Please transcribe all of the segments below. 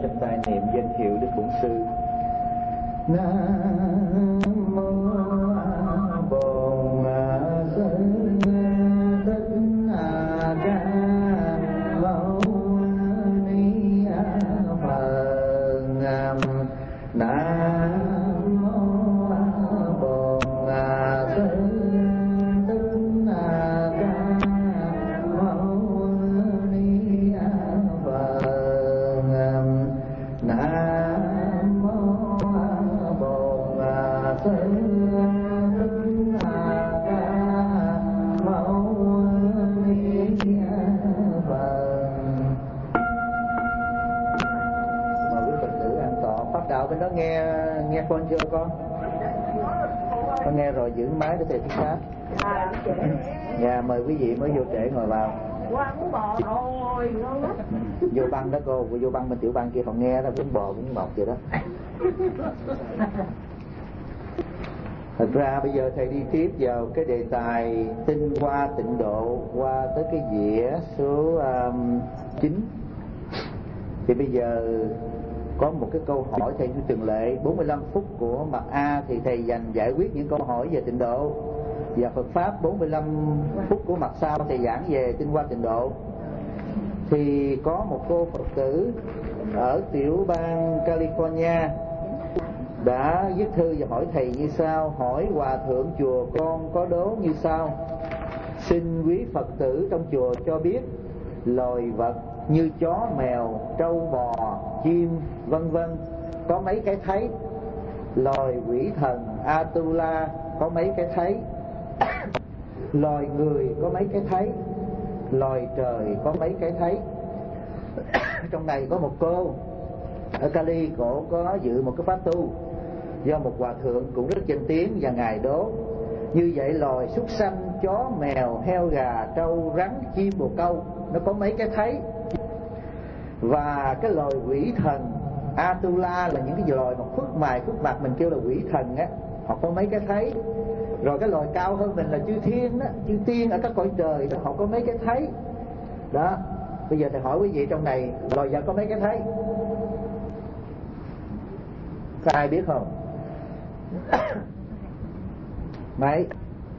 trong tai niệm danh hiệu Đức Bổn Sư. Nam mô Bổn Sư Thích Ca Mâu Ni Phật. Nam mô Bổn Sư Thích Ca Mâu Ni Phật. Nam mô Bổn Sư Thích Ca Mâu Ni Phật. Mời quý Phật tử an tọa. Pháp đạo bên đó nghe phone chưa con? Con nghe rồi, giữ máy để thầy thuyết pháp. Dạ, mời quý vị mới vô trễ ngồi vào. Quán bò rồi ngon lắm. Vô băng đó cô, vô băng bên tiểu băng kia còn nghe đó, bún bò bún bọc vậy đó. Thật ra bây giờ thầy đi tiếp vào cái đề tài tinh hoa tịnh độ, qua tới cái dĩa số 9. Thì bây giờ có một cái câu hỏi thầy như thường lệ, 45 phút của mặt A thì thầy dành giải quyết những câu hỏi về tịnh độ, và Phật Pháp 45 phút của mặt sau thầy giảng về tinh hoa tịnh độ. Thì có một cô Phật tử ở tiểu bang California đã viết thư và hỏi thầy như sau: hỏi Hòa Thượng chùa con có đố như sau: xin quý Phật tử trong chùa cho biết loài vật như chó, mèo, trâu, bò, chim, vân vân có mấy cái thấy? Loài quỷ thần Atula có mấy cái thấy? Loài người có mấy cái thấy? Loài trời có mấy cái thấy? Trong này có một cô ở Cali, cổ có dự một cái pháp tu do một hòa thượng cũng rất danh tiếng, và ngài đố như vậy: loài súc sanh, chó, mèo, heo, gà, trâu, rắn, chim, bồ câu nó có mấy cái thấy? Và cái loài quỷ thần Atula là những cái loài mà khuất mặt mình kêu là quỷ thần á, họ có mấy cái thấy? Rồi cái loài cao hơn mình là chư thiên á, chư tiên ở các cõi trời họ có mấy cái thấy? Đó, bây giờ thầy hỏi quý vị trong này loài vật có mấy cái thấy? Có ai biết không? Mấy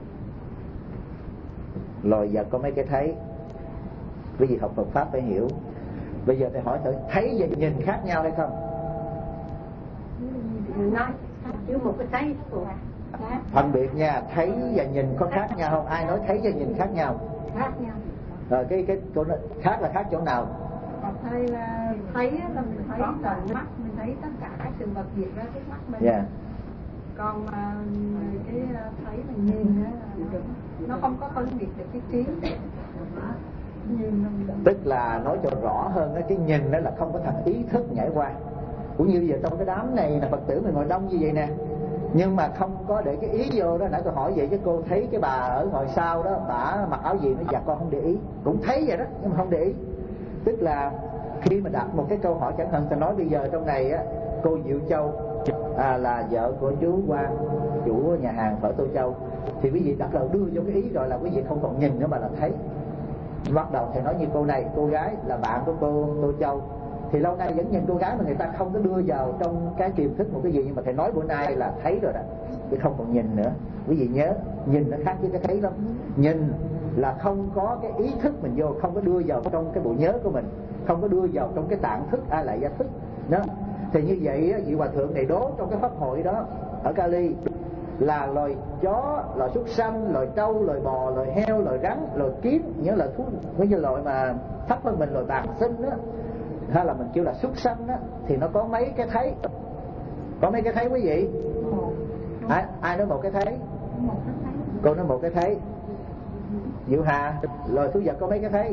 loài vật có mấy cái thấy? Quý vị học Phật Pháp phải hiểu. Bây giờ thầy hỏi thử, thấy và nhìn khác nhau hay không? Nói chứ một cái thấy Phân biệt nha, thấy và nhìn có khác nhau không? Ai nói thấy và nhìn khác nhau? khác nhau. Rồi cái chỗ khác là khác chỗ nào? Hay là thấy là mình thấy tận mắt, mình thấy tất cả các sự vật diễn ra trước mắt mình. Yeah. Còn cái thấy mình nhìn là nó không có phân biệt được cái trí. Tức là nói cho rõ hơn đó, cái nhìn đó là không có thằng ý thức nhảy qua. Cũng như giờ trong cái đám này là Phật tử mình ngồi đông như vậy nè, nhưng mà không có để cái ý vô đó. Nãy tôi hỏi vậy chứ cô thấy cái bà ở ngồi sau đó, bà mặc áo gì, nó dạ con không để ý. Cũng thấy vậy đó nhưng mà không để ý. Tức là khi mà đặt một cái câu hỏi, chẳng hạn ta nói bây giờ trong này á, cô Diệu Châu là vợ của chú Quang, chủ nhà hàng phở Tô Châu, thì quý vị đặt đầu đưa vô cái ý rồi là quý vị không còn nhìn nữa mà là thấy. Bắt đầu thầy nói như cô này, cô gái là bạn của cô Tô Châu, thì lâu nay vẫn nhìn cô gái mà người ta không có đưa vào trong cái tiềm thức một cái gì, nhưng mà thầy nói bữa nay là thấy rồi đó, chứ không còn nhìn nữa. Quý vị nhớ, nhìn nó khác với cái thấy lắm. Nhìn là không có cái ý thức mình vô, không có đưa vào trong cái bộ nhớ của mình, không có đưa vào trong cái tạng thức a lại gia thức đó. Thì như vậy vị hòa thượng này đố trong cái pháp hội đó ở Cali là loài chó, loài súc sanh, loài trâu, loài bò, loài heo, loài rắn, loài kiến, nhớ là thú, mấy cái loài mà thấp hơn mình, loài bàng sinh đó, hay là mình kêu là súc sanh đó, thì nó có mấy cái thấy? Có mấy cái thấy quý vị? Ai nói một cái thấy? Cô nói một cái thấy. Diệu Hà, loài thú vật có mấy cái thấy?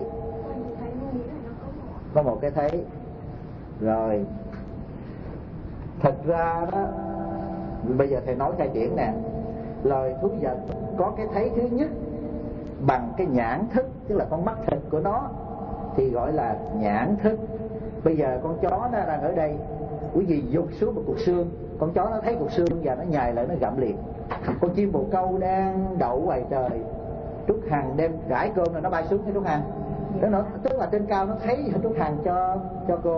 Có một cái thấy. Rồi, thật ra đó, bây giờ thầy nói khai triển nè, loài thú vật có cái thấy thứ nhất bằng cái nhãn thức, tức là con mắt thịt của nó thì gọi là nhãn thức. Bây giờ con chó nó đang ở đây, quý vị dục xuống một cục xương, con chó nó thấy cục xương và nó nhài lại, nó gặm liền. Con chim bồ câu đang đậu ngoài trời, Trúc Hằng đem rải cơm là nó bay xuống cái Trúc Hằng, tức là trên cao nó thấy Trúc Hằng cho cơm,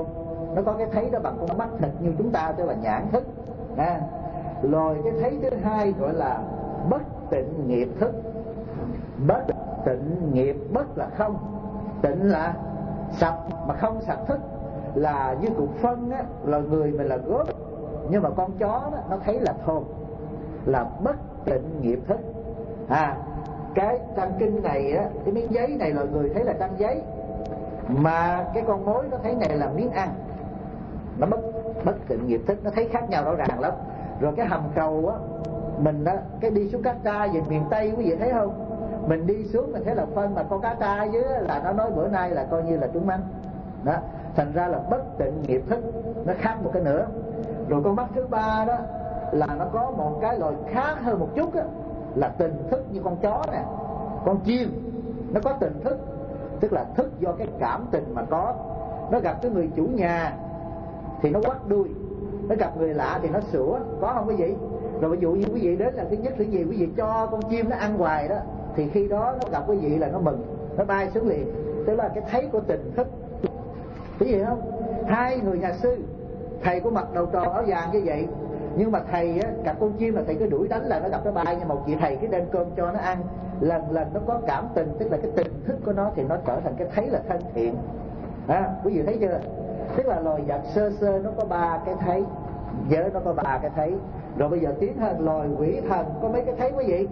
nó có cái thấy đó bằng con mắt thịt như chúng ta, tức là nhãn thức. Rồi cái thấy thứ hai gọi là bất tịnh nghiệp thức. Bất tịnh nghiệp, bất là không, tịnh là sạch, mà không sạch thức là như cục phân á, là người mình là gớt, nhưng mà con chó đó, nó thấy là thơm, là bất tịnh nghiệp thức. Cái trang kinh này á, cái miếng giấy này là người thấy là trang giấy, mà cái con mối nó thấy này là miếng ăn, nó bất tịnh nghiệp thức, nó thấy khác nhau rõ ràng lắm. Rồi cái hầm cầu á, mình á, cái đi xuống Cát Tra về miền Tây quý vị thấy không, mình đi xuống mình thấy là phân, mà con cá tra dưới là nó nói bữa nay là coi như là trúng mắng đó. Thành ra là bất tịnh nghiệp thức, nó khác một cái nữa. Rồi con mắt thứ ba đó là nó có một cái loại khác hơn một chút á, là tình thức, như con chó nè, con chim nó có tình thức, tức là thức do cái cảm tình mà có. Nó gặp cái người chủ nhà thì nó quắt đuôi, nó gặp người lạ thì nó sủa, có không quý vị? Rồi ví dụ như quý vị đến là thứ nhất thứ gì quý vị cho con chim nó ăn hoài đó, thì khi đó nó gặp quý vị là nó mừng, nó bay xuống liền, tức là cái thấy của tình thức. Cái gì không? Hai người nhà sư, thầy của mặc đầu tròn áo vàng như vậy, nhưng mà thầy á, gặp con chim là thầy cứ đuổi đánh là nó gặp nó bay, nhưng một vị thầy cứ đem cơm cho nó ăn, lần lần nó có cảm tình, tức là cái tình thức của nó thì nó trở thành cái thấy là thân thiện. Quý vị thấy chưa? Tức là loài vật sơ sơ nó có ba cái thấy, giới nó có ba cái thấy. Rồi bây giờ tiến hơn loài quỷ thần có mấy cái thấy quý vị?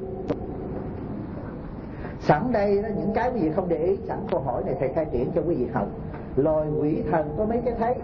Sẵn đây đó, những cái quý vị không để ý, sẵn câu hỏi này thầy khai triển cho quý vị học. Loài quỷ thần có mấy cái thấy?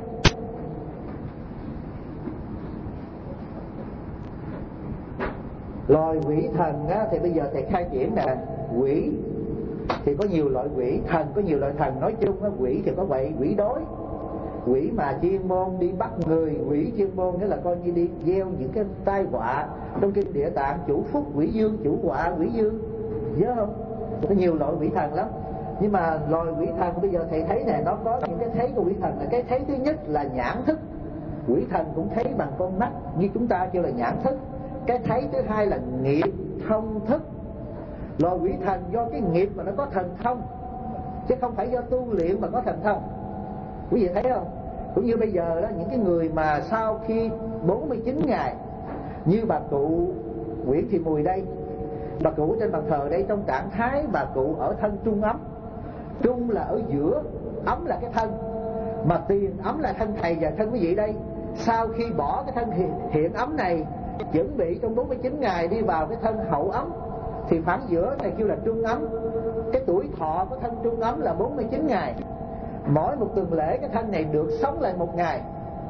Loài quỷ thần á, thì bây giờ thầy khai triển nè. Quỷ thì có nhiều loại quỷ, thần có nhiều loại thần. Nói chung á, quỷ thì có vậy, quỷ đối, quỷ mà chuyên môn đi bắt người, quỷ chuyên môn nghĩa là coi như đi gieo những cái tai họa. Trong kinh Địa Tạng chủ phúc quỷ dương, chủ họa quỷ dương, nhớ không? Có nhiều loại quỷ thần lắm. Nhưng mà loài quỷ thần bây giờ thầy thấy này, nó có những cái thấy của quỷ thần là cái thấy thứ nhất là nhãn thức. Quỷ thần cũng thấy bằng con mắt như chúng ta kêu là nhãn thức. Cái thấy thứ hai là nghiệp thông thức. Loài quỷ thần do cái nghiệp mà nó có thần thông, chứ không phải do tu luyện mà có thần thông. Quý vị thấy không? Cũng như bây giờ đó, những cái người mà sau khi 49 ngày, như bà cụ Nguyễn Thị Mùi đây, bà cụ trên bàn thờ đây, trong trạng thái bà cụ ở thân trung ấm. Trung là ở giữa, ấm là cái thân, mà tiền ấm là thân thầy và thân quý vị đây. Sau khi bỏ cái thân hiện ấm này, chuẩn bị trong 49 ngày đi vào cái thân hậu ấm, thì khoảng giữa này kêu là trung ấm. Cái tuổi thọ của thân trung ấm là 49 ngày. Mỗi một tuần lễ cái thân này được sống lại một ngày,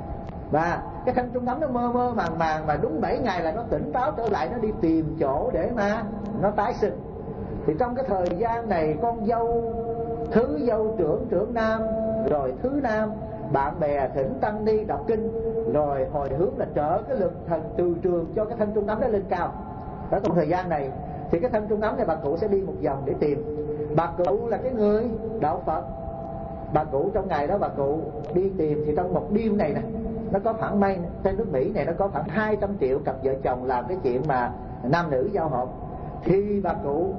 và cái thân trung ấm nó mơ mơ màng màng, mà đúng 7 ngày là nó tỉnh táo trở lại, nó đi tìm chỗ để mà nó tái sinh. Thì trong cái thời gian này, con dâu, thứ dâu trưởng, trưởng nam, rồi thứ nam, bạn bè thỉnh tăng đi đọc kinh, rồi hồi hướng là trở cái lực thần từ trường cho cái thân trung ấm nó lên cao. Ở trong thời gian này thì cái thân trung ấm này bà cụ sẽ đi một vòng để tìm. Bà cụ là cái người đạo Phật. Bà cụ trong ngày đó bà cụ đi tìm, thì trong một đêm này nè, nó có khoảng may trên nước Mỹ này nó có khoảng 200 triệu cặp vợ chồng làm cái chuyện mà nam nữ giao hợp. Thì bà cụ,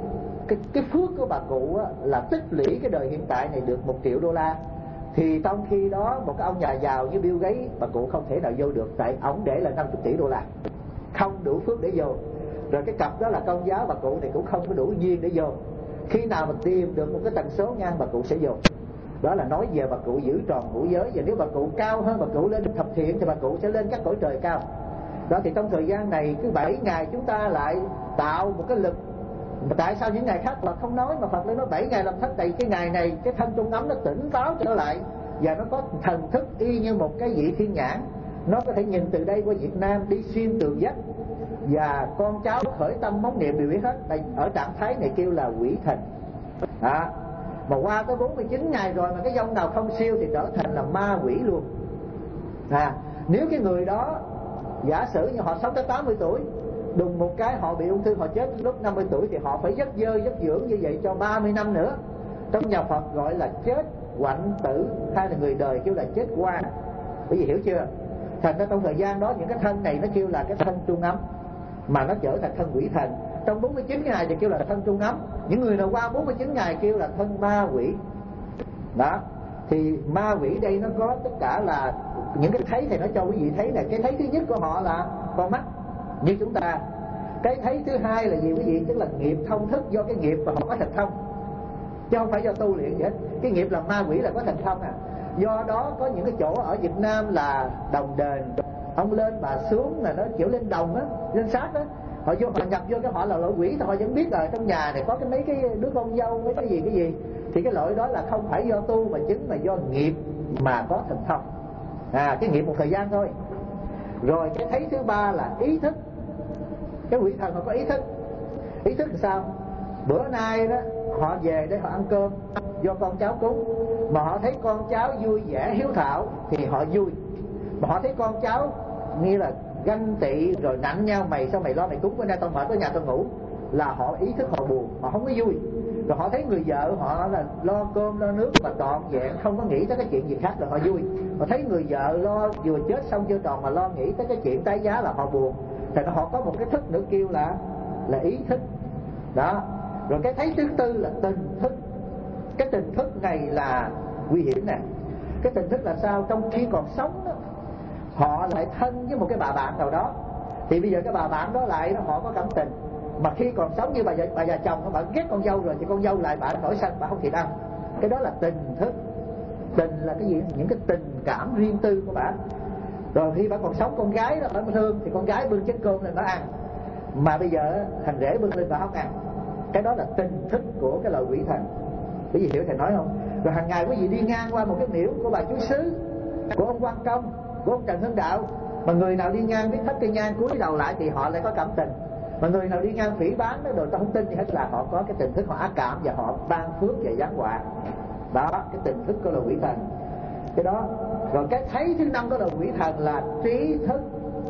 cái phước của bà cụ á, là tích lũy cái đời hiện tại này được 1 triệu đô la. Thì trong khi đó một cái ông nhà giàu như Bill Gates, bà cụ không thể nào vô được, tại ổng để là 50 tỷ đô la, không đủ phước để vô. Rồi cái cặp đó là công giáo, bà cụ này cũng không có đủ duyên để vô. Khi nào mà tìm được một cái tần số ngang, bà cụ sẽ vô. Đó là nói về bà cụ giữ tròn ngũ giới. Và nếu bà cụ cao hơn, bà cụ lên thập thiện, thì bà cụ sẽ lên các cõi trời cao. Đó, thì trong thời gian này cứ 7 ngày chúng ta lại tạo một cái lực. Tại sao những ngày khác Phật không nói, mà Phật lại nói 7 ngày làm thất? Tại cái ngày này cái thân trung ấm nó tỉnh táo trở lại, và nó có thần thức y như một cái vị thiên nhãn. Nó có thể nhìn từ đây qua Việt Nam, đi xuyên tường vách, và con cháu khởi tâm móng niệm đều biết hết. Ở trạng thái này kêu là quỷ thần. Mà qua tới 49 ngày rồi mà cái vong nào không siêu thì trở thành là ma quỷ luôn. Nếu cái người đó giả sử như họ sống tới 80 tuổi, đùng một cái họ bị ung thư, họ chết lúc 50 tuổi, thì họ phải dất dơ dất dưỡng như vậy cho 30 năm nữa. Trong nhà Phật gọi là chết hoạnh tử, hay là người đời kêu là chết quan. Quý vị hiểu chưa? Thành ra trong thời gian đó những cái thân này nó kêu là cái thân trung ấm, mà nó trở thành thân quỷ thần. Trong 49 ngày thì kêu là thân trung ấm. Những người nào qua 49 ngày kêu là thân ma quỷ. Đó. Thì ma quỷ đây nó có tất cả là những cái thấy. Thầy nói cho quý vị thấy là cái thấy thứ nhất của họ là con mắt như chúng ta. Cái thấy thứ hai là gì quý vị? Tức là nghiệp thông thức, do cái nghiệp mà họ có thần thông, chứ không phải do tu luyện gì hết. Cái nghiệp là ma quỷ là có thần thông à. Do đó có những cái chỗ ở Việt Nam là đồng đền, ông lên bà xuống là nó kiểu lên đồng á, lên sát á, họ vô họ nhập vô cái họ là lỗi quỷ. Thì họ vẫn biết là trong nhà này có cái mấy cái đứa con dâu mấy cái gì. Thì cái lỗi đó là không phải do tu mà chính mà do nghiệp mà có thần thông. Cái nghiệp một thời gian thôi. Rồi cái thấy thứ ba là ý thức. Cái quỷ thần họ có ý thức. Ý thức là sao? Bữa nay đó họ về để họ ăn cơm do con cháu cúng, mà họ thấy con cháu vui vẻ hiếu thảo thì họ vui. Mà họ thấy con cháu như là ganh tị rồi nạnh nhau, mày sao mày lo mày cúng, bữa nay tao mệt ở nhà tao ngủ, là họ ý thức họ buồn, họ không có vui. Rồi họ thấy người vợ họ là lo cơm lo nước mà trọn vẹn, không có nghĩ tới cái chuyện gì khác là họ vui. Họ thấy người vợ lo vừa chết xong chưa tròn mà lo nghĩ tới cái chuyện tái giá là họ buồn. Thì họ có một cái thức nữa kêu là ý thức đó. Rồi cái thấy thứ tư là tình thức. Cái tình thức này là nguy hiểm nè. Cái tình thức là sao? Trong khi còn sống đó, họ lại thân với một cái bà bạn nào đó, thì bây giờ cái bà bạn đó lại họ có cảm tình. Mà khi còn sống như bà già chồng bà ghét con dâu rồi thì con dâu lại bà nổi sân, bà không thịt ăn. Cái đó là tình thức. Tình là cái gì? Những cái tình cảm riêng tư của bà. Rồi khi bà còn sống, con gái đó bà thương thì con gái bưng chén cơm lên bà ăn, mà bây giờ thằng rể bưng lên bà không ăn. Cái đó là tình thức của cái loại quỷ thần. Quý vị hiểu thầy nói không? Rồi hàng ngày quý vị đi ngang qua một cái miễu của bà chúa xứ, của ông Quan Công, của ông Trần Hưng Đạo, mà người nào đi ngang biết thắp cây nhang cúi đầu lại thì họ lại có cảm tình. Mà người nào đi ngang phỉ báng đó, đồ ta không tin gì hết, là họ có cái tình thức, họ ác cảm và họ ban phước và giáng họa. Đó, cái tình thức của loại quỷ thần. Cái đó. Rồi cái thấy thứ năm của loại quỷ thần là trí thức.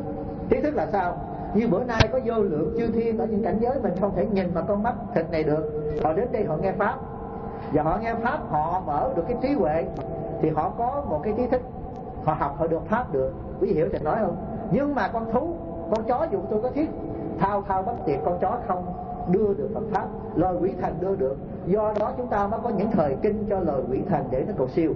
Trí thức là sao? Như bữa nay có vô lượng chư thiên ở những cảnh giới mình không thể nhìn mà con mắt thịt này được. Họ đến đây họ nghe pháp, và họ nghe pháp họ mở được cái trí huệ, thì họ có một cái trí thức, họ học họ được pháp được. Quý vị hiểu thầy nói không? Nhưng mà con thú, con chó dù tôi có thiết thao thao bất tuyệt, con chó không đưa được Phật pháp, loài quỷ thần đưa được. Do đó chúng ta mới có những thời kinh cho loài quỷ thần để nó cầu siêu.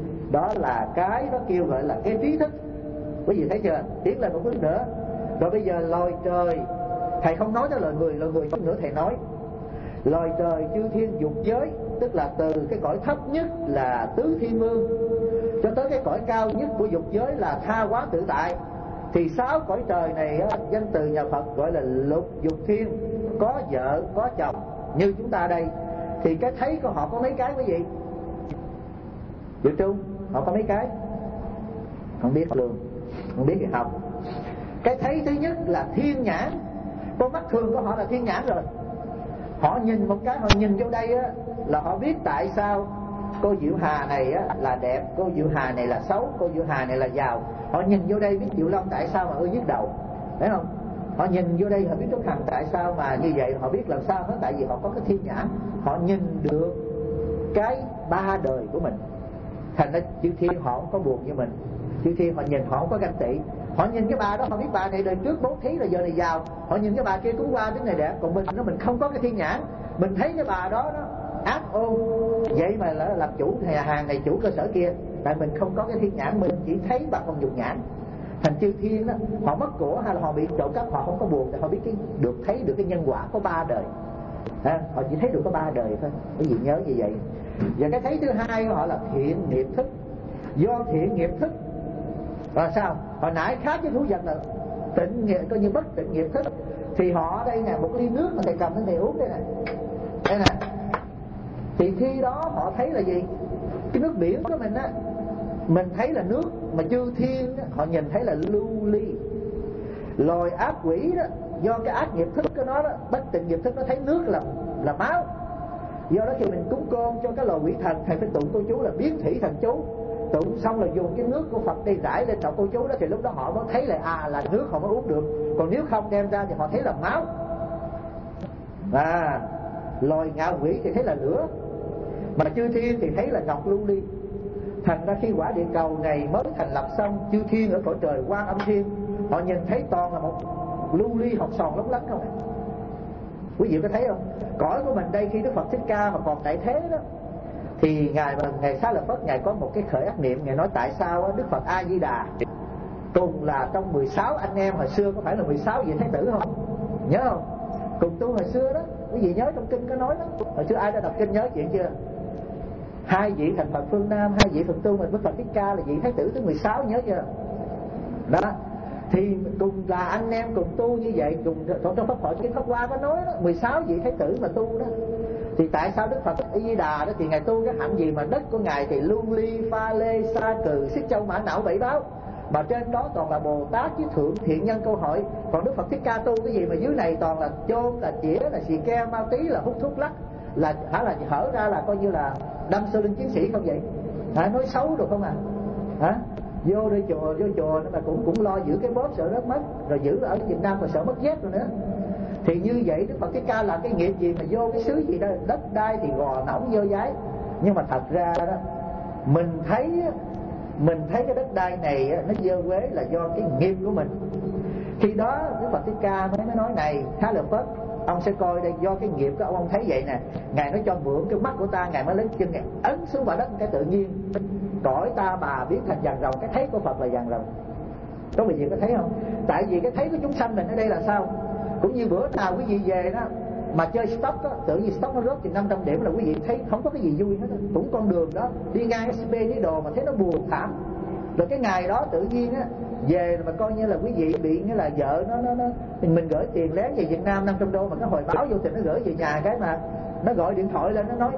Đó là cái nó kêu gọi là cái trí thức. Quý vị thấy chưa? Tiến lên một bước nữa. Rồi bây giờ loài trời, thầy không nói tới loài người chút nữa thầy nói. Loài trời chư thiên dục giới, tức là từ cái cõi thấp nhất là tứ thiên vương cho tới cái cõi cao nhất của dục giới là tha hóa tự tại. Thì 6 cõi trời này danh từ nhà Phật gọi là lục dục thiên, có vợ có chồng như chúng ta đây. Thì cái thấy của họ có mấy cái quý vị? Dự trung họ có mấy cái? Không biết luôn, không biết thì học. Cái thấy thứ nhất là thiên nhãn. Con mắt thường của họ là thiên nhãn rồi. Họ nhìn một cái, họ nhìn vô đây á, là họ biết tại sao cô Diệu Hà này á, là đẹp, cô Diệu Hà này là xấu, cô Diệu Hà này là giàu. Họ nhìn vô đây biết Diệu Long tại sao mà ưa nhức đầu, thấy không? Họ nhìn vô đây họ biết Trúc Hằng tại sao mà như vậy, họ biết làm sao hết. Tại vì họ có cái thiên nhãn, họ nhìn được cái ba đời của mình. Thành ra chư thiên họ không có buồn như mình. Chư thiên họ nhìn họ không có ganh tị. Họ nhìn cái bà đó họ biết bà này đời trước bố thí là giờ này giàu. Họ nhìn cái bà kia cũng qua đến này đẹp. Còn mình không có cái thiên nhãn. Mình thấy cái bà đó ác ôn, vậy mà làm chủ nhà hàng này, chủ cơ sở kia. Tại mình không có cái thiên nhãn, mình chỉ thấy bằng con dục nhãn. Thành chư thiên đó, họ mất của hay là họ bị trộm cắp họ không có buồn. Họ biết thấy được cái nhân quả có 3 đời. Họ chỉ thấy được có 3 đời thôi. Quý vị nhớ như vậy. Và cái thấy thứ hai của họ là thiện nghiệp thức. Do thiện nghiệp thức và sao? Hồi nãy khác với thú vật là tịnh nghiệp, coi như bất tịnh nghiệp thức. Thì họ ở đây nè, một ly nước mà thầy cầm lên thầy uống đây nè, đây nè. Thì khi đó họ thấy là gì? Cái nước biển của mình á, mình thấy là nước, mà chư thiên á, họ nhìn thấy là lưu ly. Loài ác quỷ đó, do cái ác nghiệp thức của nó đó, bất tịnh nghiệp thức, nó thấy nước là máu. Do đó khi mình cúng cơm cho cái loài quỷ thần, thầy phải tụng câu chú là biến thủy thần chú. Tụng xong là dùng cái nước của Phật đây rải lên đầu câu chú đó, thì lúc đó họ mới thấy là nước họ mới uống được. Còn nếu không đem ra thì họ thấy là máu. Loài ngạ quỷ thì thấy là lửa, mà chư thiên thì thấy là ngọc lưu ly. Thành ra khi quả địa cầu này mới thành lập xong, chư thiên ở cõi trời Quan Âm Thiên họ nhìn thấy toàn là một lưu ly hột sòn lóng lánh không ạ? Quý vị có thấy không? Cõi của mình đây khi Đức Phật Thích Ca mà còn tại thế đó, Thì ngày Xá Lợi Phất ngài có một cái khởi ác niệm, ngài nói tại sao Đức Phật A Di Đà cùng là trong 16 anh em hồi xưa, có phải là 16 vị Thái tử không? Nhớ không? Cùng tu hồi xưa đó, quý vị nhớ trong kinh có nói đó. Hồi xưa ai đã đọc kinh nhớ chuyện chưa? 2 vị thành Phật phương Nam, 2 vị Phật tu, mình Đức Phật Thích Ca là vị Thái tử thứ 16, nhớ chưa? Đó. Thì cùng là anh em cùng tu như vậy, cùng trong Pháp Hội Kinh Pháp Hoa có nói đó, 16 vị Thái tử mà tu đó. Thì tại sao Đức Phật A Di Đà đó thì ngài tu cái hạnh gì mà đất của ngài thì Lưu Ly, Pha Lê, Sa Cừ, Xích Châu, Mã Não, Bảy Báo, mà trên đó toàn là Bồ Tát với Thượng Thiện Nhân Câu Hội. Còn Đức Phật Thích Ca tu cái gì mà dưới này toàn là chôn, là chĩa, là xì ke, ma tí, là hút thuốc lắc, là hở ra là coi như là đâm sơ linh chiến sĩ không vậy? Nói xấu được không vô chùa mà cũng lo giữ cái bóp sợ rớt mất, rồi giữ ở Việt Nam mà sợ mất dép rồi nữa. Thì như vậy Đức Phật Thích Ca làm cái nghiệp gì mà vô cái xứ gì đó, đất đai thì gò nỏng dơ dái. Nhưng mà thật ra đó, mình thấy cái đất đai này nó dơ quế là do cái nghiệp của mình. Khi đó Đức Phật Thích Ca mới nói này, Xá Lợi Phất, ông sẽ coi đây do cái nghiệp của ông thấy vậy nè. Ngài nói cho mượn cái mắt của ta, ngài mới lấy chân ngài ấn xuống vào đất cái tự nhiên cõi ta bà biến thành vàng rồng. Cái thấy của Phật là vàng rồng. Có quý vị có thấy không? Tại vì cái thấy của chúng sanh mình ở đây là sao? Cũng như bữa nào quý vị về đó mà chơi stock đó, tự nhiên stock nó rớt thì 500 điểm là quý vị thấy không có cái gì vui hết đó. Cũng con đường đó đi ngang SP với đồ mà thấy nó buồn thảm. Rồi cái ngày đó tự nhiên á về mà coi như là quý vị bị như là vợ nó mình gửi tiền lén về Việt Nam 500 đô mà cái hồi báo vô tình nó gửi về nhà, cái mà nó gọi điện thoại lên nó nói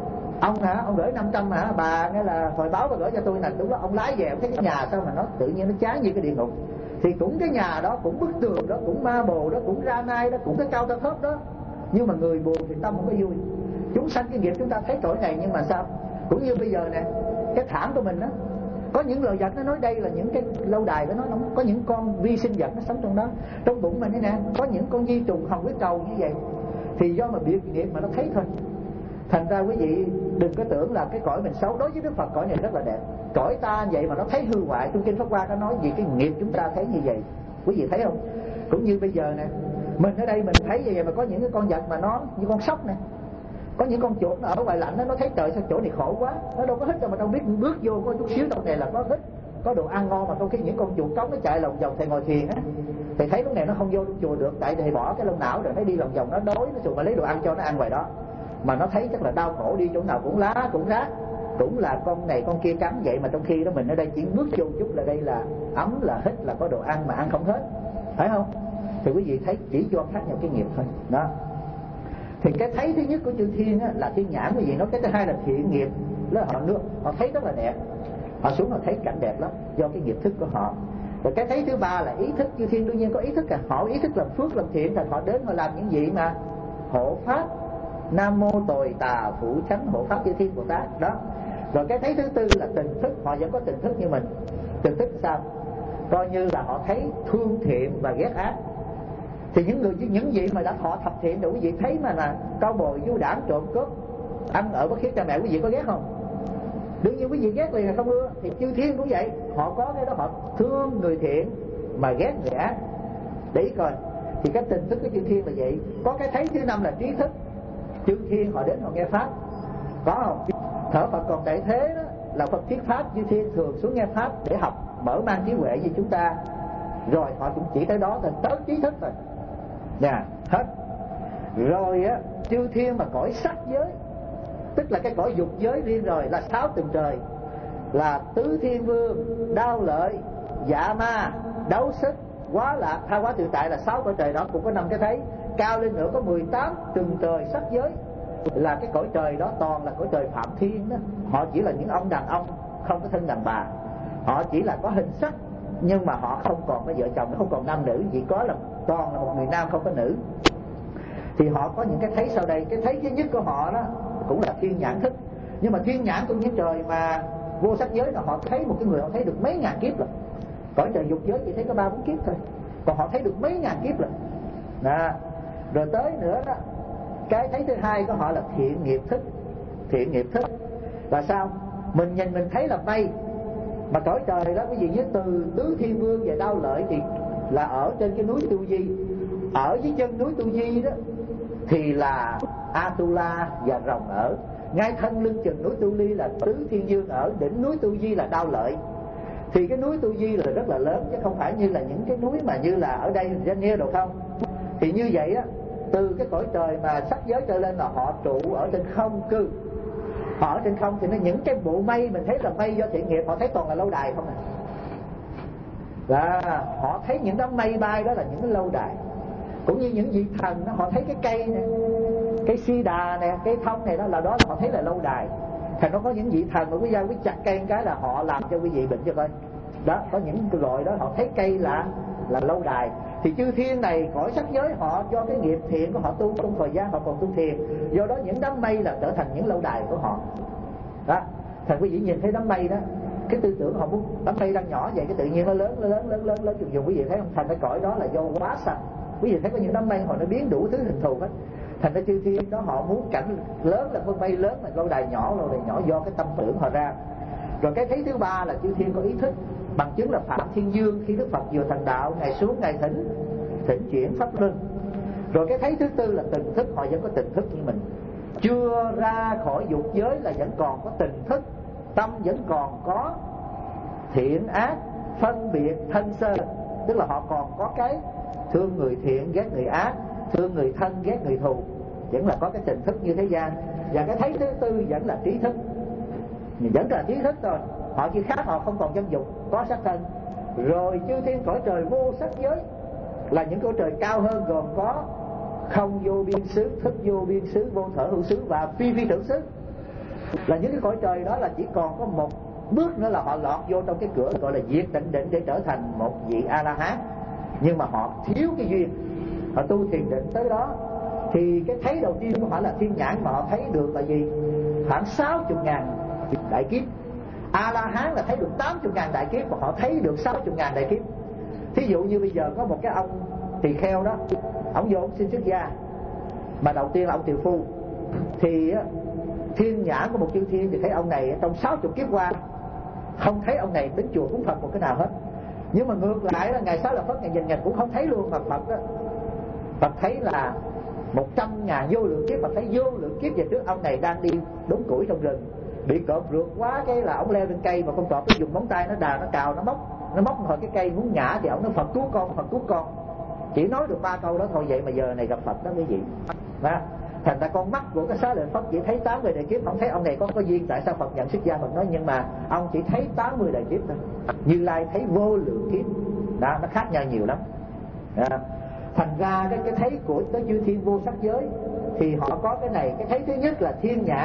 ông gửi 500 hả bà, nghĩa là hồi báo và gửi cho tôi nè. Đúng đó, ông lái về thấy cái nhà sao mà nó tự nhiên nó chán như cái địa ngục. Thì cũng cái nhà đó, cũng bức tường đó, cũng ma bồ đó, cũng ra nai đó, cũng cái cao ta thấp đó, nhưng mà người buồn thì tâm không có vui. Chúng sanh cái nghiệp chúng ta thấy cõi này, nhưng mà sao? Cũng như bây giờ nè, cái thảm của mình đó, có những loài vật nó nói đây là những cái lâu đài của nó, có những con vi sinh vật nó sống trong đó. Trong bụng mình đây nè, có những con vi trùng hồng huyết cầu như vậy. Thì do mà biệt nghiệp mà nó thấy thôi. Thành ra quý vị đừng có tưởng là cái cõi mình xấu. Đối với Đức Phật cõi này rất là đẹp. Cõi ta vậy mà nó thấy hư hoại. Trong Kinh Pháp Hoa có nói vì cái nghiệp chúng ta thấy như vậy. Quý vị thấy không? Cũng như bây giờ nè, mình ở đây mình thấy vậy mà có những cái con vật mà nó như con sóc nè, có những con chuột nó ở ngoài lạnh nó thấy trời sao chỗ này khổ quá, nó đâu có hít đâu mà đâu biết bước vô có chút xíu trong này là có hít, có đồ ăn ngon. Mà trong khi những con chuột trống nó chạy lòng vòng, thầy ngồi thiền á, thầy thấy lúc này nó không vô trong chùa được, tại thầy bỏ cái lông não rồi, nó đi lòng vòng nó đói, nó chùa mà lấy đồ ăn cho nó ăn ngoài đó. Mà nó thấy chắc là đau khổ, đi chỗ nào cũng lá cũng rác, cũng là con này con kia cắn vậy. Mà trong khi đó mình ở đây chỉ bước vô chút là đây là ấm, là hít, là có đồ ăn mà ăn không hết, phải không? Thì quý vị thấy chỉ do khác nhau cái nghiệp thôi đó. Thì cái thấy thứ nhất của chư thiên á, là thiên nhãn quý vị nói. Cái thứ hai là thiện nghiệp, là họ nước họ thấy rất là đẹp, họ xuống họ thấy cảnh đẹp lắm do cái nghiệp thức của họ. Rồi cái thấy thứ ba là ý thức. Chư thiên đương nhiên có ý thức à, họ ý thức làm phước làm thiện, thành họ đến họ làm những gì mà hộ pháp. Nam mô Tồi Tà Phụ Chánh hộ pháp chư thiên Bồ Tát đó. Rồi cái thấy thứ tư là tình thức, họ vẫn có tình thức như mình. Tình thức sao? Coi như là họ thấy thương thiện và ghét ác. Thì những vị mà đã thọ thập thiện rồi quý vị thấy mà là cao bồi, du đảng, trộm cướp, ăn ở bất hiếu cha mẹ, quý vị có ghét không? Đương nhiên quý vị ghét liền là không ưa. Thì chư thiên cũng vậy, họ có cái đó, họ thương người thiện mà ghét người ác. Để ý coi. Thì cái tình thức của chư thiên là vậy. Có cái thấy thứ năm là trí thức. Chư thiên họ đến họ nghe pháp, có không? Thở Phật còn tại thế đó là Phật thuyết pháp, chư thiên thường xuống nghe pháp để học, mở mang trí huệ như chúng ta. Rồi họ cũng chỉ tới đó là tới trí thức rồi nè, hết. Rồi á, chư thiên mà cõi sắc giới, tức là cái cõi dục giới riêng rồi, là 6 tầng trời, là tứ thiên vương, đao lợi, dạ ma, đấu sức, quá lạc, tha hóa tự tại, là 6 cõi trời đó cũng có 5 cái thấy. Cao lên nữa có 18 tầng trời sắc giới, là cái cõi trời đó toàn là cõi trời phạm thiên đó. Họ chỉ là những ông đàn ông không có thân đàn bà, họ chỉ là có hình sắc, nhưng mà họ không còn có vợ chồng, không còn nam nữ, chỉ có là toàn là một người nam không có nữ. Thì họ có những cái thấy sau đây. Cái thấy thứ nhất của họ đó cũng là thiên nhãn thức. Nhưng mà thiên nhãn của những trời mà vô sắc giới là họ thấy một cái người họ thấy được mấy ngàn kiếp rồi. Cõi trời dục giới chỉ thấy có 3-4 kiếp thôi, còn họ thấy được mấy ngàn kiếp rồi đó. Rồi tới nữa đó, cái thấy thứ hai của họ là thiện nghiệp thức. Thiện nghiệp thức là sao? Mình nhìn mình thấy là mây, mà cõi trời đó quý vị nhớ, từ tứ thiên vương về đao lợi thì là ở trên cái núi Tu Di. Ở dưới chân núi Tu Di đó thì là Atula và rồng ở. ngay thân lưng chừng núi Tu Ly là tứ thiên dương, ở đỉnh núi Tu Di là Đao Lợi. Thì cái núi Tu Di là rất là lớn, chứ không phải như là những cái núi mà như là ở đây Daniel đâu không. Thì như vậy á, từ cái cõi trời mà sắc giới trở lên là họ trụ ở trên không cư. Họ ở trên không thì những cái bộ mây mình thấy là mây do thiện nghiệp, họ thấy toàn là lâu đài không à. Và họ thấy những đám mây bay đó là những cái lâu đài. Cũng như những vị thần đó, họ thấy cái cây này, cây si đà nè, cây thông này, đó là họ thấy là lâu đài. Thành nó có những vị thần mà quý gia quý chặt cây cái là họ làm cho quý vị bệnh cho coi. Đó, có những loại đó họ thấy cây là lâu đài. Thì chư thiên này cõi sắc giới họ do cái nghiệp thiện của họ tu trong thời gian họ còn tu thiền, do đó những đám mây là trở thành những lâu đài của họ. Đó, thành quý vị nhìn thấy đám mây đó, cái tư tưởng họ muốn đám mây đang nhỏ vậy, cái tự nhiên nó lớn dùng quý vị thấy không? Thành cái cõi đó là do quá sanh. Quý vị thấy có những đám mây họ nó biến đủ thứ hình thù hết. Thành ra chư thiên đó họ muốn cảnh lớn là con mây lớn, mà lâu đài nhỏ do cái tâm tưởng họ ra. Rồi cái thấy thứ ba là chư thiên có ý thức, bằng chứng là Phạm Thiên Dương khi Đức Phật vừa thành đạo, ngày xuống ngày thỉnh chuyển pháp luân. Rồi cái thấy thứ tư là tình thức, họ vẫn có tình thức như mình, chưa ra khỏi dục giới là vẫn còn có tình thức, tâm vẫn còn có thiện ác phân biệt thân sơ, tức là họ còn có cái thương người thiện ghét người ác, thương người thân ghét người thù, vẫn là có cái tình thức như thế gian. Và cái thấy thứ tư vẫn là trí thức, vẫn là trí thức thôi. Họ chỉ khác họ không còn dâm dục, có sắc thân. Rồi chư thiên cõi trời vô sắc giới là những cõi trời cao hơn, gồm có không vô biên xứ, thức vô biên xứ, vô thở hữu xứ và phi phi tưởng xứ. Là những cái cõi trời đó là chỉ còn có một bước nữa là họ lọt vô trong cái cửa gọi là diệt tịnh định để trở thành một vị A-la-hán. Nhưng mà họ thiếu cái duyên, họ tu thiền định tới đó. Thì cái thấy đầu tiên của họ là thiên nhãn, mà họ thấy được là gì? Khoảng 60.000 đại kiếp. A-la-hán là thấy được 80.000 đại kiếp, mà họ thấy được 60.000 đại kiếp. Thí dụ như bây giờ có một cái ông tỳ kheo đó, ông vô ông xin xuất gia, mà đầu tiên là ông tiều phu. Thì thiên nhãn của một chư thiên thì thấy ông này trong 60 kiếp qua không thấy ông này đến chùa cúng Phật một cái nào hết. Nhưng mà ngược lại là ngày Xá Lợi Phất ngày nhìn ngày cũng không thấy luôn, mà Phật thấy là 100.000 vô lượng kiếp. Phật thấy vô lượng kiếp về trước ông này đang đi đốn củi trong rừng, bị cọp rượt quá, cái là ông leo lên cây, mà con cọp nó dùng móng tay nó đào, nó cào, nó móc hồi cái cây muốn ngã, thì ông nói Phật cứu con, Phật cứu con. Chỉ nói được 3 câu đó thôi, vậy mà giờ này gặp Phật đó quý vị. Đó. Thành ra con mắt của cái Xá Lợi Phất chỉ thấy 80 đại kiếp, không thấy ông này có duyên. Tại sao Phật nhận xuất gia? Phật nói nhưng mà ông chỉ thấy 80 đại kiếp thôi, Như Lai thấy vô lượng kiếp. Đó, nó khác nhau nhiều lắm. Đó. Thành ra cái thấy của tới chư thiên vô sắc giới thì họ có cái này. Cái thấy thứ nhất là thiên nhãn,